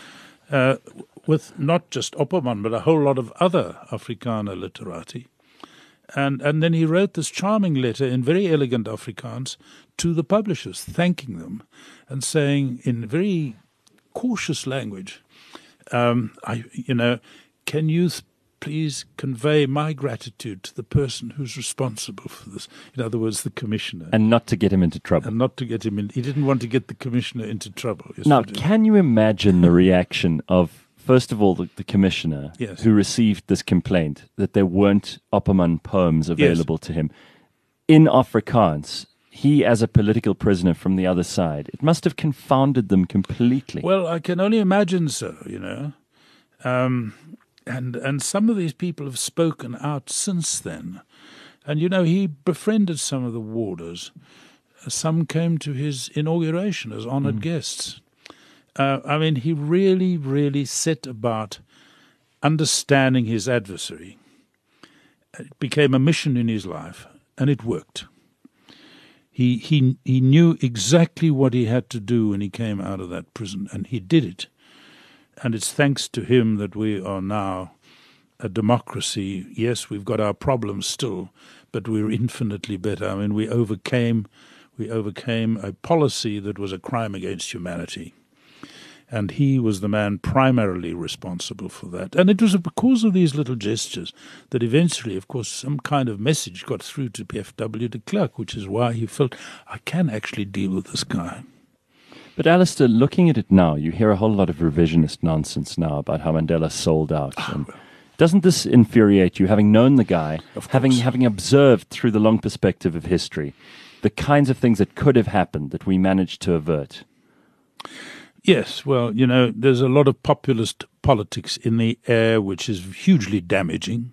with not just Opperman, but a whole lot of other Afrikaner literati. And then he wrote this charming letter in very elegant Afrikaans to the publishers, thanking them and saying in very cautious language, can you please convey my gratitude to the person who's responsible for this? In other words, the commissioner. And not to get him into trouble. And not to get him in. He didn't want to get the commissioner into trouble. Now, can you imagine the reaction of, first of all, the commissioner yes. who received this complaint that there weren't Opperman poems available yes. to him in Afrikaans? He, as a political prisoner from the other side, it must have confounded them completely. Well, I can only imagine so, And some of these people have spoken out since then. And, he befriended some of the warders. Some came to his inauguration as honored guests. He really, really set about understanding his adversary. It became a mission in his life, and it worked. He knew exactly what he had to do when he came out of that prison, and he did it. And it's thanks to him that we are now a democracy. Yes, we've got our problems still, but we're infinitely better. We overcame a policy that was a crime against humanity. And he was the man primarily responsible for that. And it was because of these little gestures that eventually, of course, some kind of message got through to PFW de Klerk, which is why he felt, I can actually deal with this guy. But Alistair, looking at it now, you hear a whole lot of revisionist nonsense now about how Mandela sold out. And doesn't this infuriate you, having known the guy, having observed through the long perspective of history, the kinds of things that could have happened that we managed to avert? Yes, well, there's a lot of populist politics in the air, which is hugely damaging.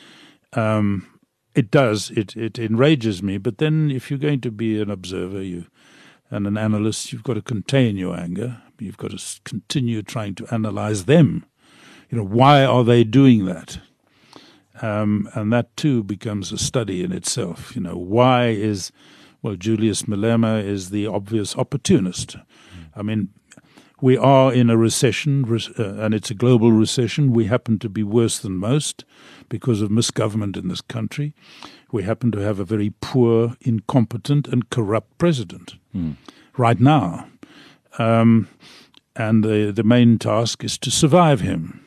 It does. It enrages me. But then if you're going to be an observer and an analyst, you've got to contain your anger. You've got to continue trying to analyze them. Why are they doing that? And that, too, becomes a study in itself. Why is, Julius Malema is the obvious opportunist. We are in a recession, and it's a global recession. We happen to be worse than most because of misgovernment in this country. We happen to have a very poor, incompetent, and corrupt president right now. and the main task is to survive him.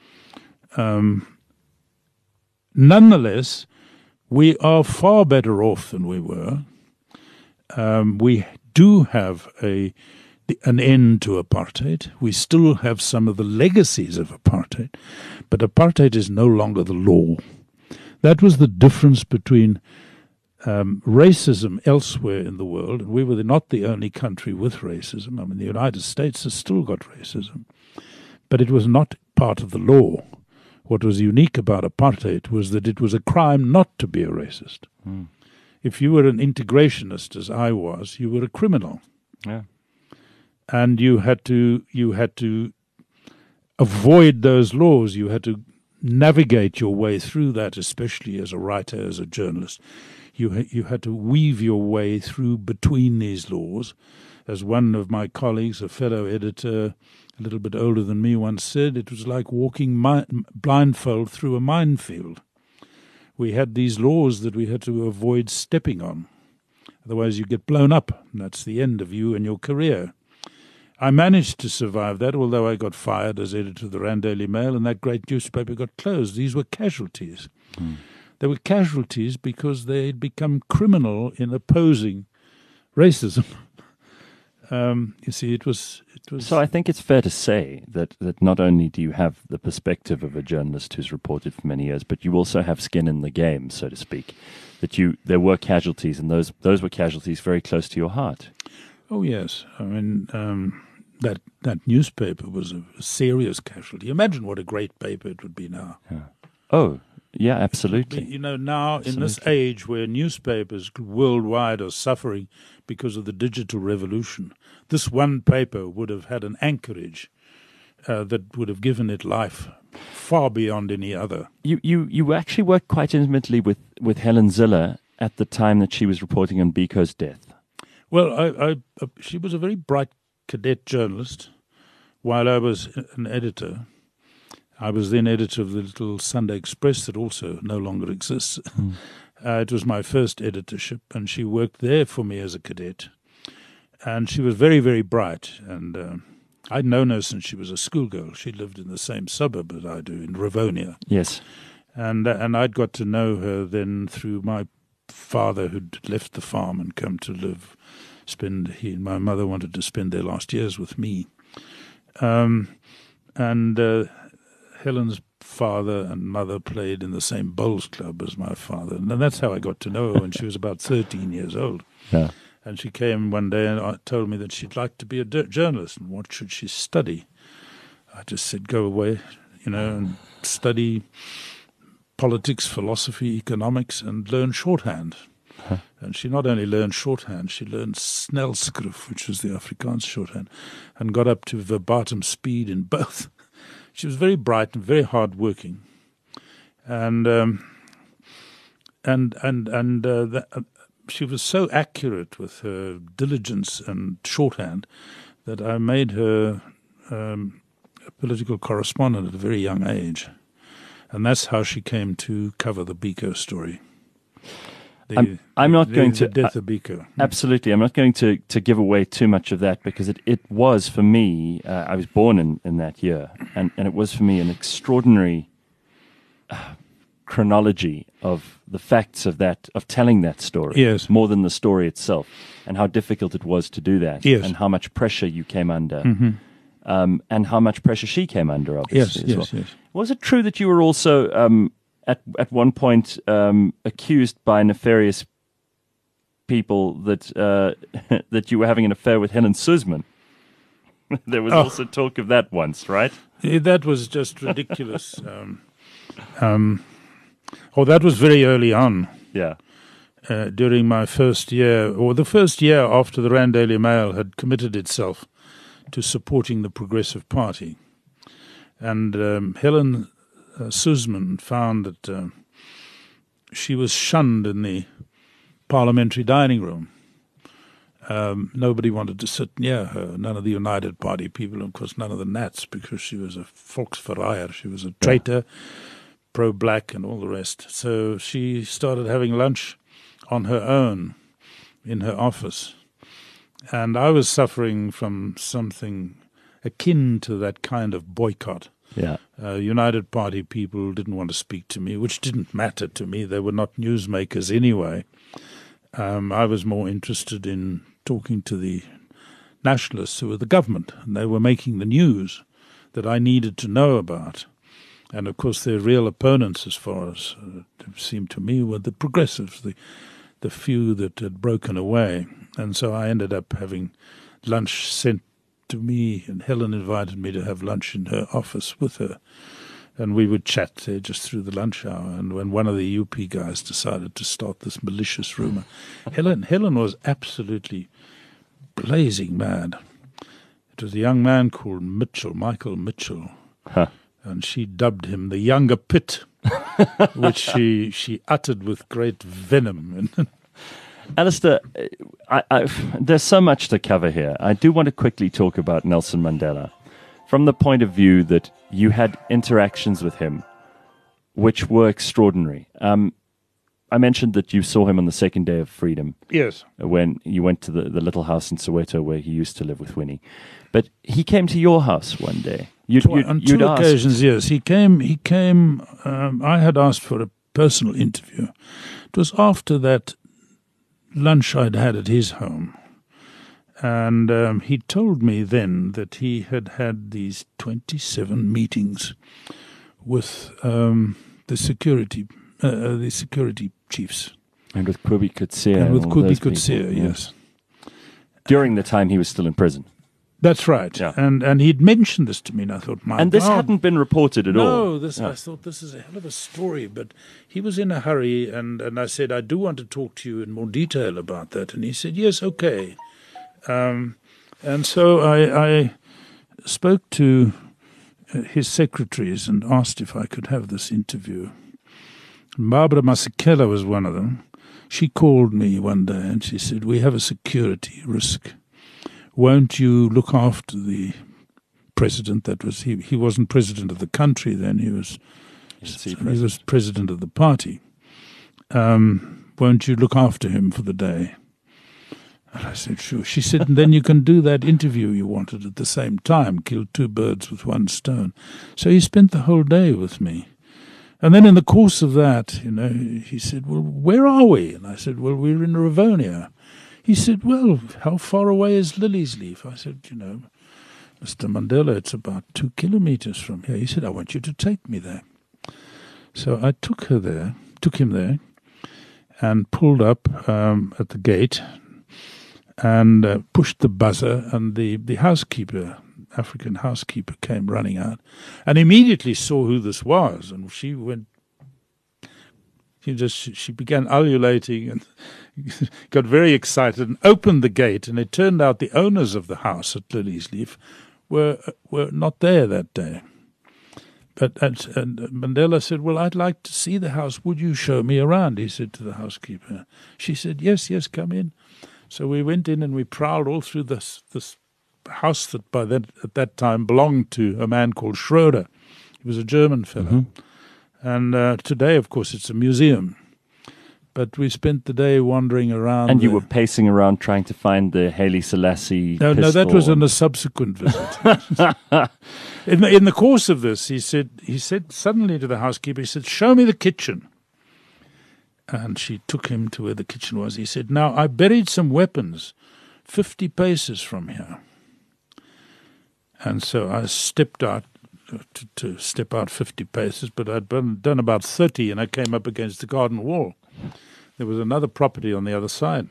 Nonetheless, we are far better off than we were. We do have an end to apartheid. We still have some of the legacies of apartheid, but apartheid is no longer the law. That was the difference between racism elsewhere in the world, and we were not the only country with racism. I mean, the United States has still got racism, but it was not part of the law. What was unique about apartheid was that it was a crime not to be a racist. Mm. If you were an integrationist, as I was, you were a criminal. Yeah. And you had to avoid those laws. You had to navigate your way through that, especially as a writer, as a journalist. You had to weave your way through between these laws. As one of my colleagues, a fellow editor, a little bit older than me, once said, it was like walking blindfold through a minefield. We had these laws that we had to avoid stepping on. Otherwise you get blown up, and that's the end of you and your career. I managed to survive that, although I got fired as editor of the Rand Daily Mail, and that great newspaper got closed. These were casualties. Mm. They were casualties because they had become criminal in opposing racism. You see, it was. So I think it's fair to say that not only do you have the perspective of a journalist who's reported for many years, but you also have skin in the game, so to speak. That there were casualties, and those were casualties very close to your heart. Oh yes, I mean that newspaper was a serious casualty. Imagine what a great paper it would be now. Yeah. Oh. Yeah, absolutely. You know, now in this age where newspapers worldwide are suffering because of the digital revolution, this one paper would have had an anchorage that would have given it life far beyond any other. You actually worked quite intimately with Helen Zille at the time that she was reporting on Biko's death. Well, she was a very bright cadet journalist while I was an editor. I was then editor of the little Sunday Express that also no longer exists. Mm. It was my first editorship, and she worked there for me as a cadet. And she was very, very bright. And I'd known her since she was a schoolgirl. She lived in the same suburb as I do, in Rivonia. Yes. And I'd got to know her then through my father, who'd left the farm and come to live. He and my mother wanted to spend their last years with me. Helen's father and mother played in the same bowls club as my father. And that's how I got to know her when she was about 13 years old. Yeah. And she came one day and told me that she'd like to be a journalist and what should she study. I just said, go away, and study politics, philosophy, economics, and learn shorthand. Huh. And she not only learned shorthand, she learned snelskrif, which was the Afrikaans shorthand, and got up to verbatim speed in both. She was very bright and very hard-working, she was so accurate with her diligence and shorthand that I made her a political correspondent at a very young age, and that's how she came to cover the Biko story. I'm not going to the death of Biko. Absolutely, I'm not going to give away too much of that because it was for me. I was born in that year, and it was for me an extraordinary chronology of the facts of telling that story. Yes, more than the story itself, and how difficult it was to do that. Yes, and how much pressure you came under. Mm-hmm. And how much pressure she came under. Obviously, yes. Was it true that you were also at one point accused by nefarious people that that you were having an affair with Helen Suzman? There was also talk of that once, right? That was just ridiculous. That was very early on. Yeah. During my first year, or the first year after the Rand Daily Mail had committed itself to supporting the Progressive Party. And Helen Suzman found that she was shunned in the parliamentary dining room. Nobody wanted to sit near her, none of the United Party people, and of course none of the Nats, because she was a Volksverraaier, she was a traitor, pro-black and all the rest. So she started having lunch on her own in her office. And I was suffering from something akin to that kind of boycott. Yeah. United Party people didn't want to speak to me, which didn't matter to me. They were not newsmakers anyway. I was more interested in talking to the nationalists who were the government, and they were making the news that I needed to know about. And, of course, their real opponents, as far as it seemed to me, were the progressives, the few that had broken away. And so I ended up having lunch sent to me, and Helen invited me to have lunch in her office with her. And we would chat there just through the lunch hour. And when one of the UP guys decided to start this malicious rumor, Helen was absolutely blazing mad. It was a young man called Michael Mitchell, and she dubbed him the Younger Pitt, which she uttered with great venom. Alistair, there's so much to cover here. I do want to quickly talk about Nelson Mandela from the point of view that you had interactions with him which were extraordinary. I mentioned that you saw him on the second day of freedom. Yes. When you went to the little house in Soweto where he used to live with Winnie. But he came to your house one day. On two occasions, yes. He came. I had asked for a personal interview. It was after that lunch I'd had at his home. And he told me then that he had these 27 meetings with the security chiefs. And with Kobie Coetsee. And with Kobie Coetsee, yes. During the time he was still in prison. That's right. Yeah. And he'd mentioned this to me, and I thought, and this hadn't been reported at all. No, I thought this is a hell of a story, but he was in a hurry, and I said, I do want to talk to you in more detail about that. And he said, yes, okay. And so I spoke to his secretaries and asked if I could have this interview. Barbara Masekela was one of them. She called me one day and she said, we have a security risk. Won't you look after the president? That was he wasn't president of the country then. He was president of the party. Won't you look after him for the day? And I said, sure. She said, and then you can do that interview you wanted at the same time, kill two birds with one stone. So he spent the whole day with me. And then in the course of that, he said, well, where are we? And I said, well, we're in Rivonia. He said, well, how far away is Lily's Leaf? I said, Mr. Mandela, it's about 2 kilometers from here. He said, I want you to take me there. So I took him there, and pulled up at the gate and pushed the buzzer, and the housekeeper, African housekeeper, came running out and immediately saw who this was, and she began ululating and got very excited and opened the gate, and it turned out the owners of the house at Lily's Leaf were not there that day. But and Mandela said, well, I'd like to see the house. Would you show me around? He said to the housekeeper. She said, yes, come in. So we went in and we prowled all through this house that at that time belonged to a man called Schroeder. He was a German fellow. Mm-hmm. And today, of course, it's a museum. But we spent the day wandering around. And you were pacing around trying to find the Haile Selassie pistol. No, that was on a subsequent visit. In the course of this, he said suddenly to the housekeeper, he said, show me the kitchen. And she took him to where the kitchen was. He said, now, I buried some weapons 50 paces from here. And so I stepped out to step out 50 paces, but I'd done about 30, and I came up against the garden wall. There was another property on the other side.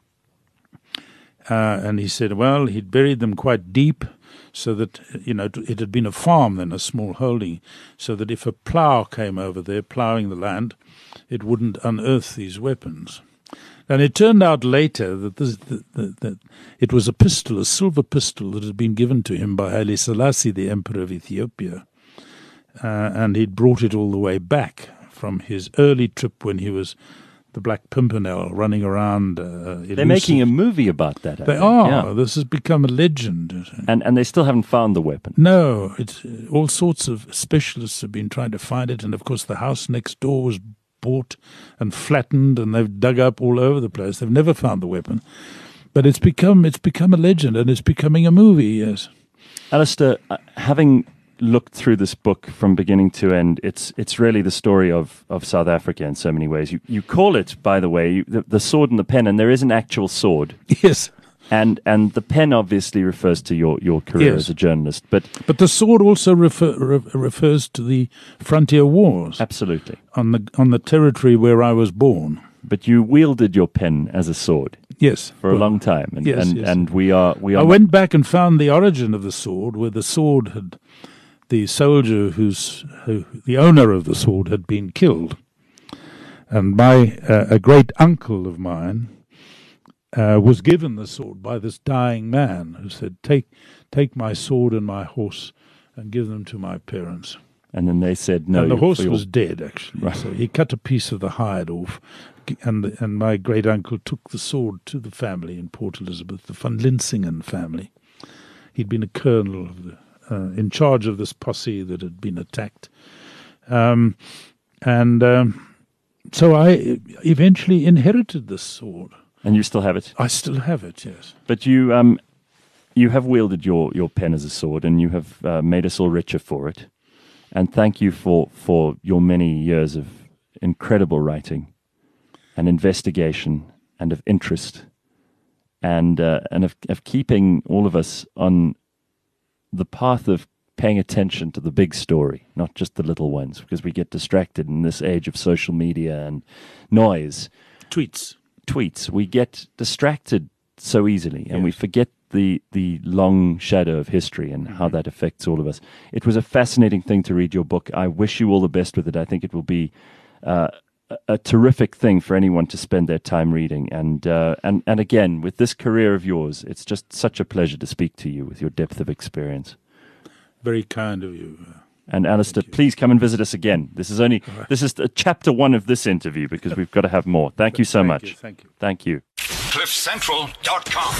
And he said, well, he'd buried them quite deep so that, it had been a farm then, a small holding, so that if a plough came over there ploughing the land, it wouldn't unearth these weapons. And it turned out later that that it was a silver pistol that had been given to him by Haile Selassie, the Emperor of Ethiopia. And he'd brought it all the way back from his early trip when he was the Black Pimpernel running around. They're making a movie about that. They are. Yeah. This has become a legend. And they still haven't found the weapon. No. It's all sorts of specialists have been trying to find it. And, of course, the house next door was bought and flattened, and they've dug up all over the place. They've never found the weapon. But it's become a legend, and it's becoming a movie, yes. Alistair, having looked through this book from beginning to end, it's really the story of South Africa in so many ways. You call it, by the way, the sword and the pen, and there is an actual sword. Yes. And the pen obviously refers to your career as a journalist, but the sword also refers to the frontier wars. Absolutely. On the territory where I was born. But you wielded your pen as a sword. Yes. For a long time. And, yes. And we are. I went back and found the origin of the sword, where the sword had, the soldier the owner of the sword had been killed. And a great uncle of mine was given the sword by this dying man who said, take my sword and my horse and give them to my parents. And then they said no. And the horse was dead, actually. Right. So he cut a piece of the hide off, and my great uncle took the sword to the family in Port Elizabeth, the Van Linsingen family. He'd been a colonel in charge of this posse that had been attacked, so I eventually inherited this sword. And you still have it? I still have it, yes. But you have wielded your pen as a sword, and you have made us all richer for it. And thank you for your many years of incredible writing and investigation and of interest and of keeping all of us on the path of paying attention to the big story, not just the little ones, because we get distracted in this age of social media and noise. Tweets. We get distracted so easily, and we forget the long shadow of history and how that affects all of us. It was a fascinating thing to read your book. I wish you all the best with it. I think it will be a terrific thing for anyone to spend their time reading. And again, with this career of yours, it's just such a pleasure to speak to you with your depth of experience. Very kind of you. And Alistair, please come and visit us again. This is chapter 1 of this interview, because we've got to have more. Thank you so much. Thank you. CliffCentral.com.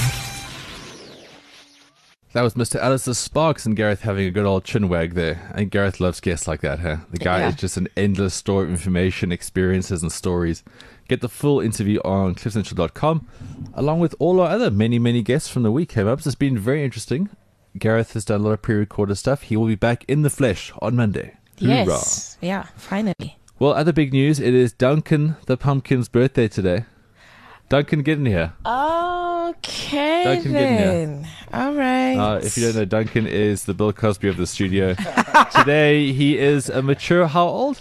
That was Mr. Alistair Sparks and Gareth having a good old chinwag there. And Gareth loves guests like that, huh? The guy is just an endless store of information, experiences, and stories. Get the full interview on CliffCentral.com, along with all our other many, many guests from the week. Hubs. It's been very interesting. Gareth has done a lot of pre-recorded stuff. He will be back in the flesh on Monday. Yes. Hoorah. Yeah, finally. Well, other big news, it is Duncan the Pumpkin's birthday today. Duncan, get in here. Okay, Duncan, then. Get in here. All right. If you don't know, Duncan is the Bill Cosby of the studio. Today, he is a mature, how old?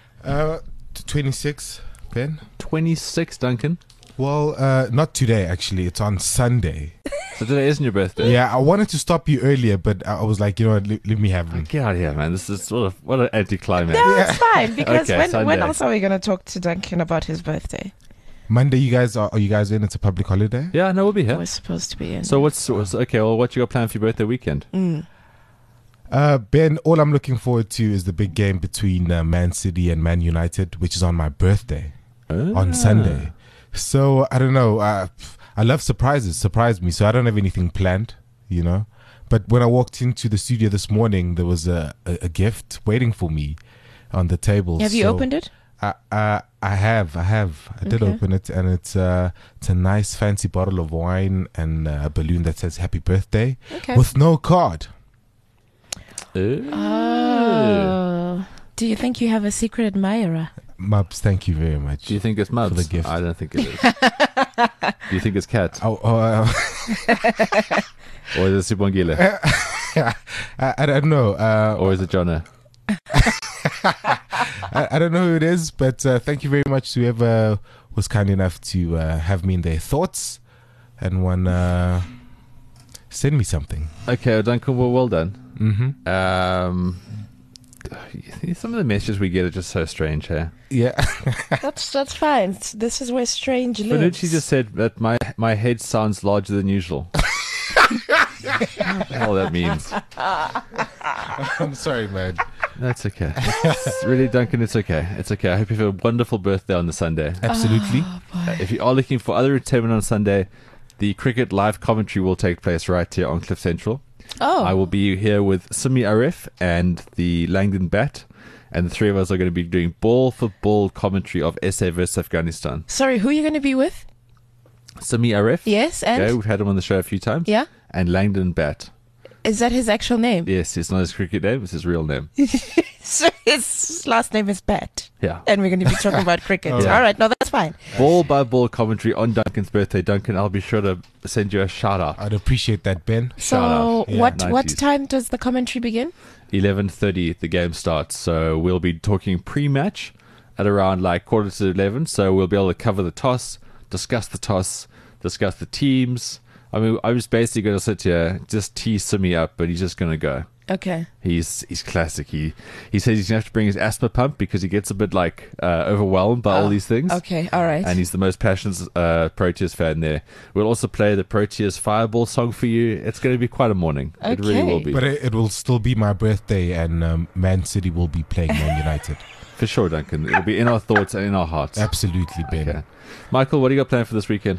26, Ben. 26, Duncan. Well, not today, actually. It's on Sunday. So today isn't your birthday? Yeah, I wanted to stop you earlier, but I was like, you know what, let me have it. Get out of here, man. This is what an anticlimax. No, it's fine, because Okay, when else are we going to talk to Duncan about his birthday? Monday, are you guys in? It's a public holiday? Yeah, no, we'll be here. We're supposed to be in. So what you got planned for your birthday weekend? Ben, all I'm looking forward to is the big game between Man City and Man United, which is on my birthday on Sunday. So, I don't know. I love surprises. Surprise me. So, I don't have anything planned, you know. But when I walked into the studio this morning, there was a gift waiting for me on the table. Have you opened it? I have. I did open it, and it's a nice fancy bottle of wine and a balloon that says "Happy Birthday" with no card. Oh. Do you think you have a secret admirer? Mubs, thank you very much. Do you think it's Mubs? For the gift. I don't think it is. Do you think it's Cat? Or is it Sibongile? I don't know. Or is it Jonah? I don't know who it is, but thank you very much to whoever was kind enough to have me in their thoughts and send me something. Okay, Duncan, well done. Mm-hmm. Some of the messages we get are just so strange here. Yeah. That's fine. This is where strange lives. Bonucci just said that my head sounds larger than usual. What the hell that means? I'm sorry, man. That's okay. Really, Duncan, it's okay. It's okay. I hope you have a wonderful birthday on the Sunday. Absolutely. If you are looking for other entertainment on Sunday, the cricket live commentary will take place right here on Cliff Central. Oh. I will be here with Simi Arif and the Langdon Bat, and the three of us are going to be doing ball-for-ball commentary of SA versus Afghanistan. Sorry, who are you going to be with? Simi Arif. Yes, and? Okay, we've had him on the show a few times. Yeah. And Langdon Bat. Is that his actual name? Yes, it's not his cricket name, it's his real name. So his last name is Bat. Yeah. And we're going to be talking about cricket. Yeah. All right, no, that's fine. Ball by ball commentary on Duncan's birthday. Duncan, I'll be sure to send you a shout out. I'd appreciate that, Ben. Shout So out. Yeah. what 90s. time does the commentary begin? 11:30 the game starts, so we'll be talking pre-match at around like 11:15. So we'll be able to cover the toss, discuss the teams. I mean, I was basically going to sit here, just tee Simi up, but he's just going to go. Okay. He's classic. He says he's going to have to bring his asthma pump because he gets a bit like overwhelmed by all these things. Okay, all right. And he's the most passionate Proteas fan there. We'll also play the Proteas Fireball song for you. It's going to be quite a morning. It really Okay. will be. But it will still be my birthday, and Man City will be playing Man United. For sure, Duncan. It'll be in our thoughts and in our hearts. Absolutely, Ben. Okay. Michael, what do you got planned for this weekend?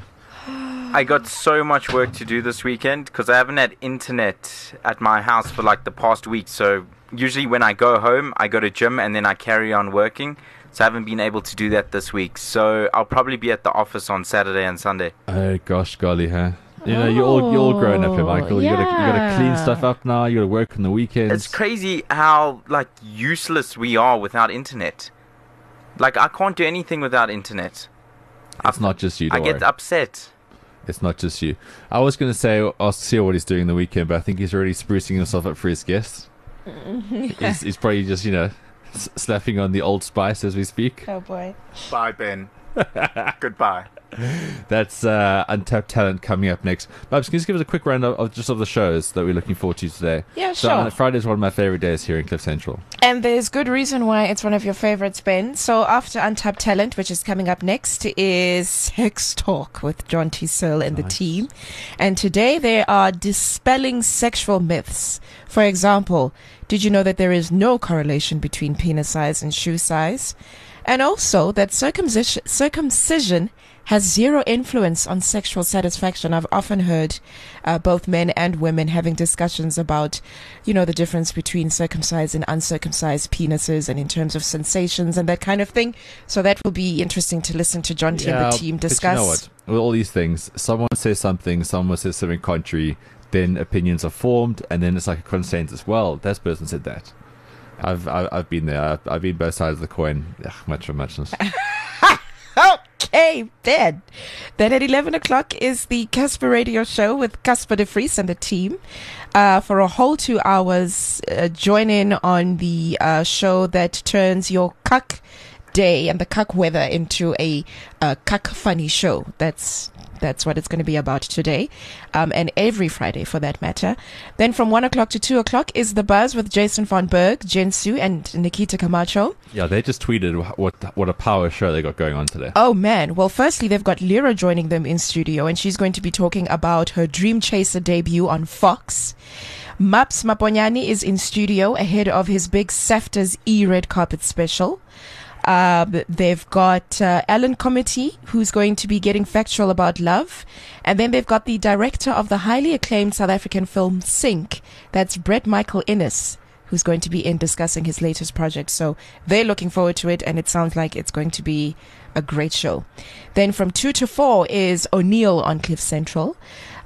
I got so much work to do this weekend because I haven't had internet at my house for like the past week. So usually when I go home, I go to gym and then I carry on working. So I haven't been able to do that this week. So I'll probably be at the office on Saturday and Sunday. Oh gosh, golly, huh? You know, you're all grown up here, Michael. You gotta clean stuff up now. You gotta work on the weekends. It's crazy how like useless we are without internet. Like I can't do anything without internet. It's not just you. I Don't get worry. upset. It's not just you. I was going to say, I'll see what he's doing the weekend, but I think he's already sprucing himself up for his guests. He's probably just, slapping on the Old Spice as we speak. Oh, boy. Bye, Ben. Goodbye. That's Untapped Talent coming up next. Babs, can you just give us a quick roundup of the shows that we're looking forward to today? Yeah, So sure. Friday is one of my favorite days here in Cliff Central. And there's good reason why it's one of your favorites, Ben. So after Untapped Talent, which is coming up next, is Sex Talk with John T. Searle and the team. And today they are dispelling sexual myths. For example, did you know that there is no correlation between penis size and shoe size? And also that circumcision has zero influence on sexual satisfaction. I've often heard both men and women having discussions about, the difference between circumcised and uncircumcised penises and in terms of sensations and that kind of thing. So that will be interesting to listen to John T and the team discuss. But you know what? With all these things, someone says something contrary, then opinions are formed, and then it's like a consensus. Well, that person said that. I've been there. I've been both sides of the coin. Ugh, much for muchness. Okay, then at 11 o'clock is the Casper Radio Show with Casper de Vries and the team. For a whole 2 hours, join in on the show that turns your cuck day and the cuck weather into a cuck funny show. That's what it's going to be about today, and every Friday for that matter. Then from 1 o'clock to 2 o'clock is The Buzz with Jason Von Berg, Jensu, and Nikita Camacho. Yeah, they just tweeted what a power show they got going on today. Oh, man. Well, firstly, they've got Lyra joining them in studio, and she's going to be talking about her Dream Chaser debut on Fox. Maps Maponyani is in studio ahead of his big SAFTA's red carpet special. They've got Alan Comity, who's going to be getting factual about love. And then they've got the director of the highly acclaimed South African film Sync. That's Brett Michael Innes, who's going to be in discussing his latest project. So they're looking forward to it, and it sounds like it's going to be a great show. Then from 2 to 4 is O'Neill on Cliff Central.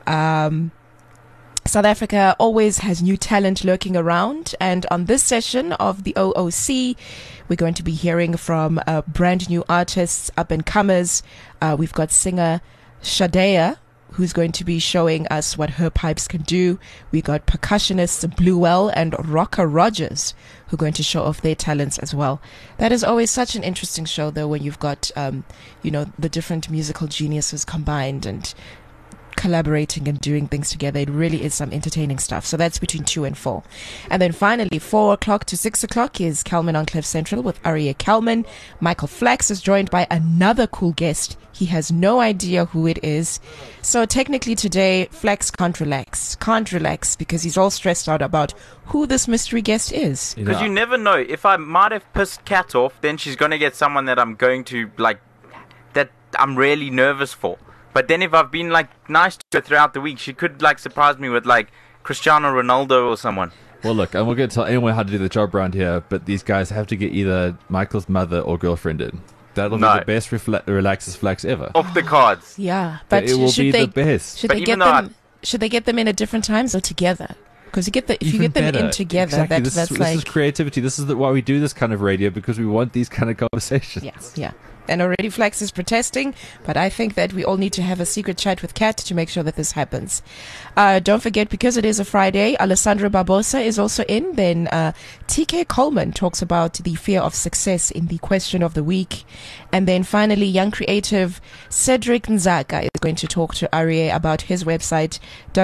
South Africa always has new talent lurking around, and on this session of the OOC, we're going to be hearing from brand new artists, up and comers. We've got singer Shadea, who's going to be showing us what her pipes can do. We got percussionists Bluewell and Rocker Rogers, who are going to show off their talents as well. That is always such an interesting show, though, when you've got the different musical geniuses combined and collaborating and doing things together. It really is some entertaining stuff. So that's between 2 and 4. And then finally, 4 o'clock to 6 o'clock is Kelman on Cliff Central with Aria Kelman. Michael Flax is joined by another cool guest. He has no idea who it is. So technically today, Flax can't relax because he's all stressed out about who this mystery guest is. Because you never know. If I might have pissed Kat off, then she's going to get someone that I'm going to, that I'm really nervous for. But then if I've been, nice to her throughout the week, she could, surprise me with, Cristiano Ronaldo or someone. Well, look, I'm not going to tell anyone how to do the job around here, but these guys have to get either Michael's mother or girlfriend in. That'll be the best relaxes Flax ever. Off the cards. Yeah, but it will be the best. Should they get them in at different times or together? Because if you Even get them better. in together, Exactly. that's This like is creativity. This is why we do this kind of radio, because we want these kind of conversations. yeah. And already Flex is protesting, but I think that we all need to have a secret chat with Kat to make sure that this happens. Don't forget, because it is a Friday, Alessandro Barbosa is also in. Then TK Coleman talks about the fear of success in the question of the week. And then finally, young creative Cedric Nzaka is going to talk to Arie about his website,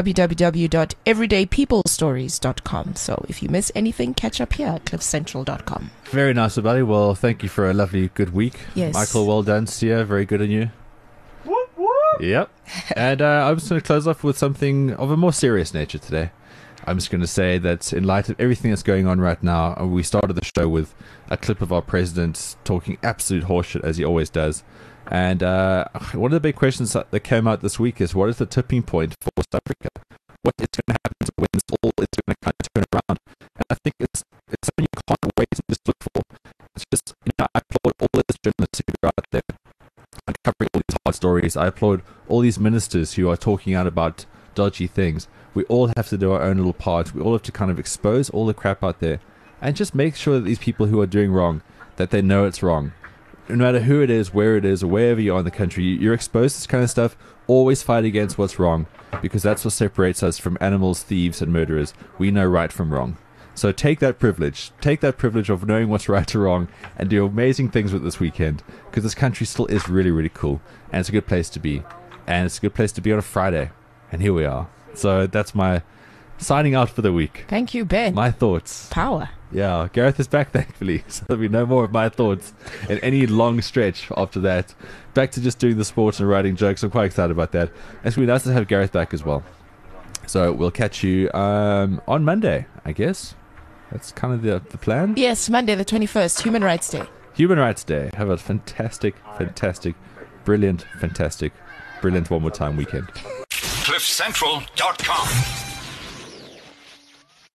www.everydaypeoplestories.com. So if you miss anything, catch up here at cliffcentral.com. Very nice, everybody. Well, thank you for a lovely, good week. Yes. Michael, well done. Sia, very good on you. Yep. And I'm just going to close off with something of a more serious nature today. I'm just going to say that in light of everything that's going on right now, we started the show with a clip of our president talking absolute horseshit, as he always does. And one of the big questions that came out this week is, what is the tipping point for South Africa? What is going to happen when this all is going to kind of turn around? And I think it's something you can't wait to just look for. It's just, I applaud all those journalists who are out there uncovering all these hard stories. I applaud all these ministers who are talking out about dodgy things. We all have to do our own little part. We all have to kind of expose all the crap out there and just make sure that these people who are doing wrong, that they know it's wrong. No matter who it is, where it is, or wherever you are in the country, you're exposed to this kind of stuff. Always fight against what's wrong, because that's what separates us from animals, thieves, and murderers. We know right from wrong. So take that privilege of knowing what's right or wrong, and do amazing things with this weekend, because this country still is really, really cool, and it's a good place to be. And it's a good place to be on a Friday. And here we are. So that's my signing out for the week. Thank you, Ben. My thoughts. Power. Yeah, Gareth is back, thankfully. So there'll be no more of my thoughts in any long stretch after that. Back to just doing the sports and writing jokes. I'm quite excited about that. And it's going to be nice to have Gareth back as well. So we'll catch you on Monday, I guess. That's kind of the plan. Yes, Monday the 21st, Human Rights Day. Human Rights Day. Have a fantastic, brilliant one more time weekend. CliffCentral.com.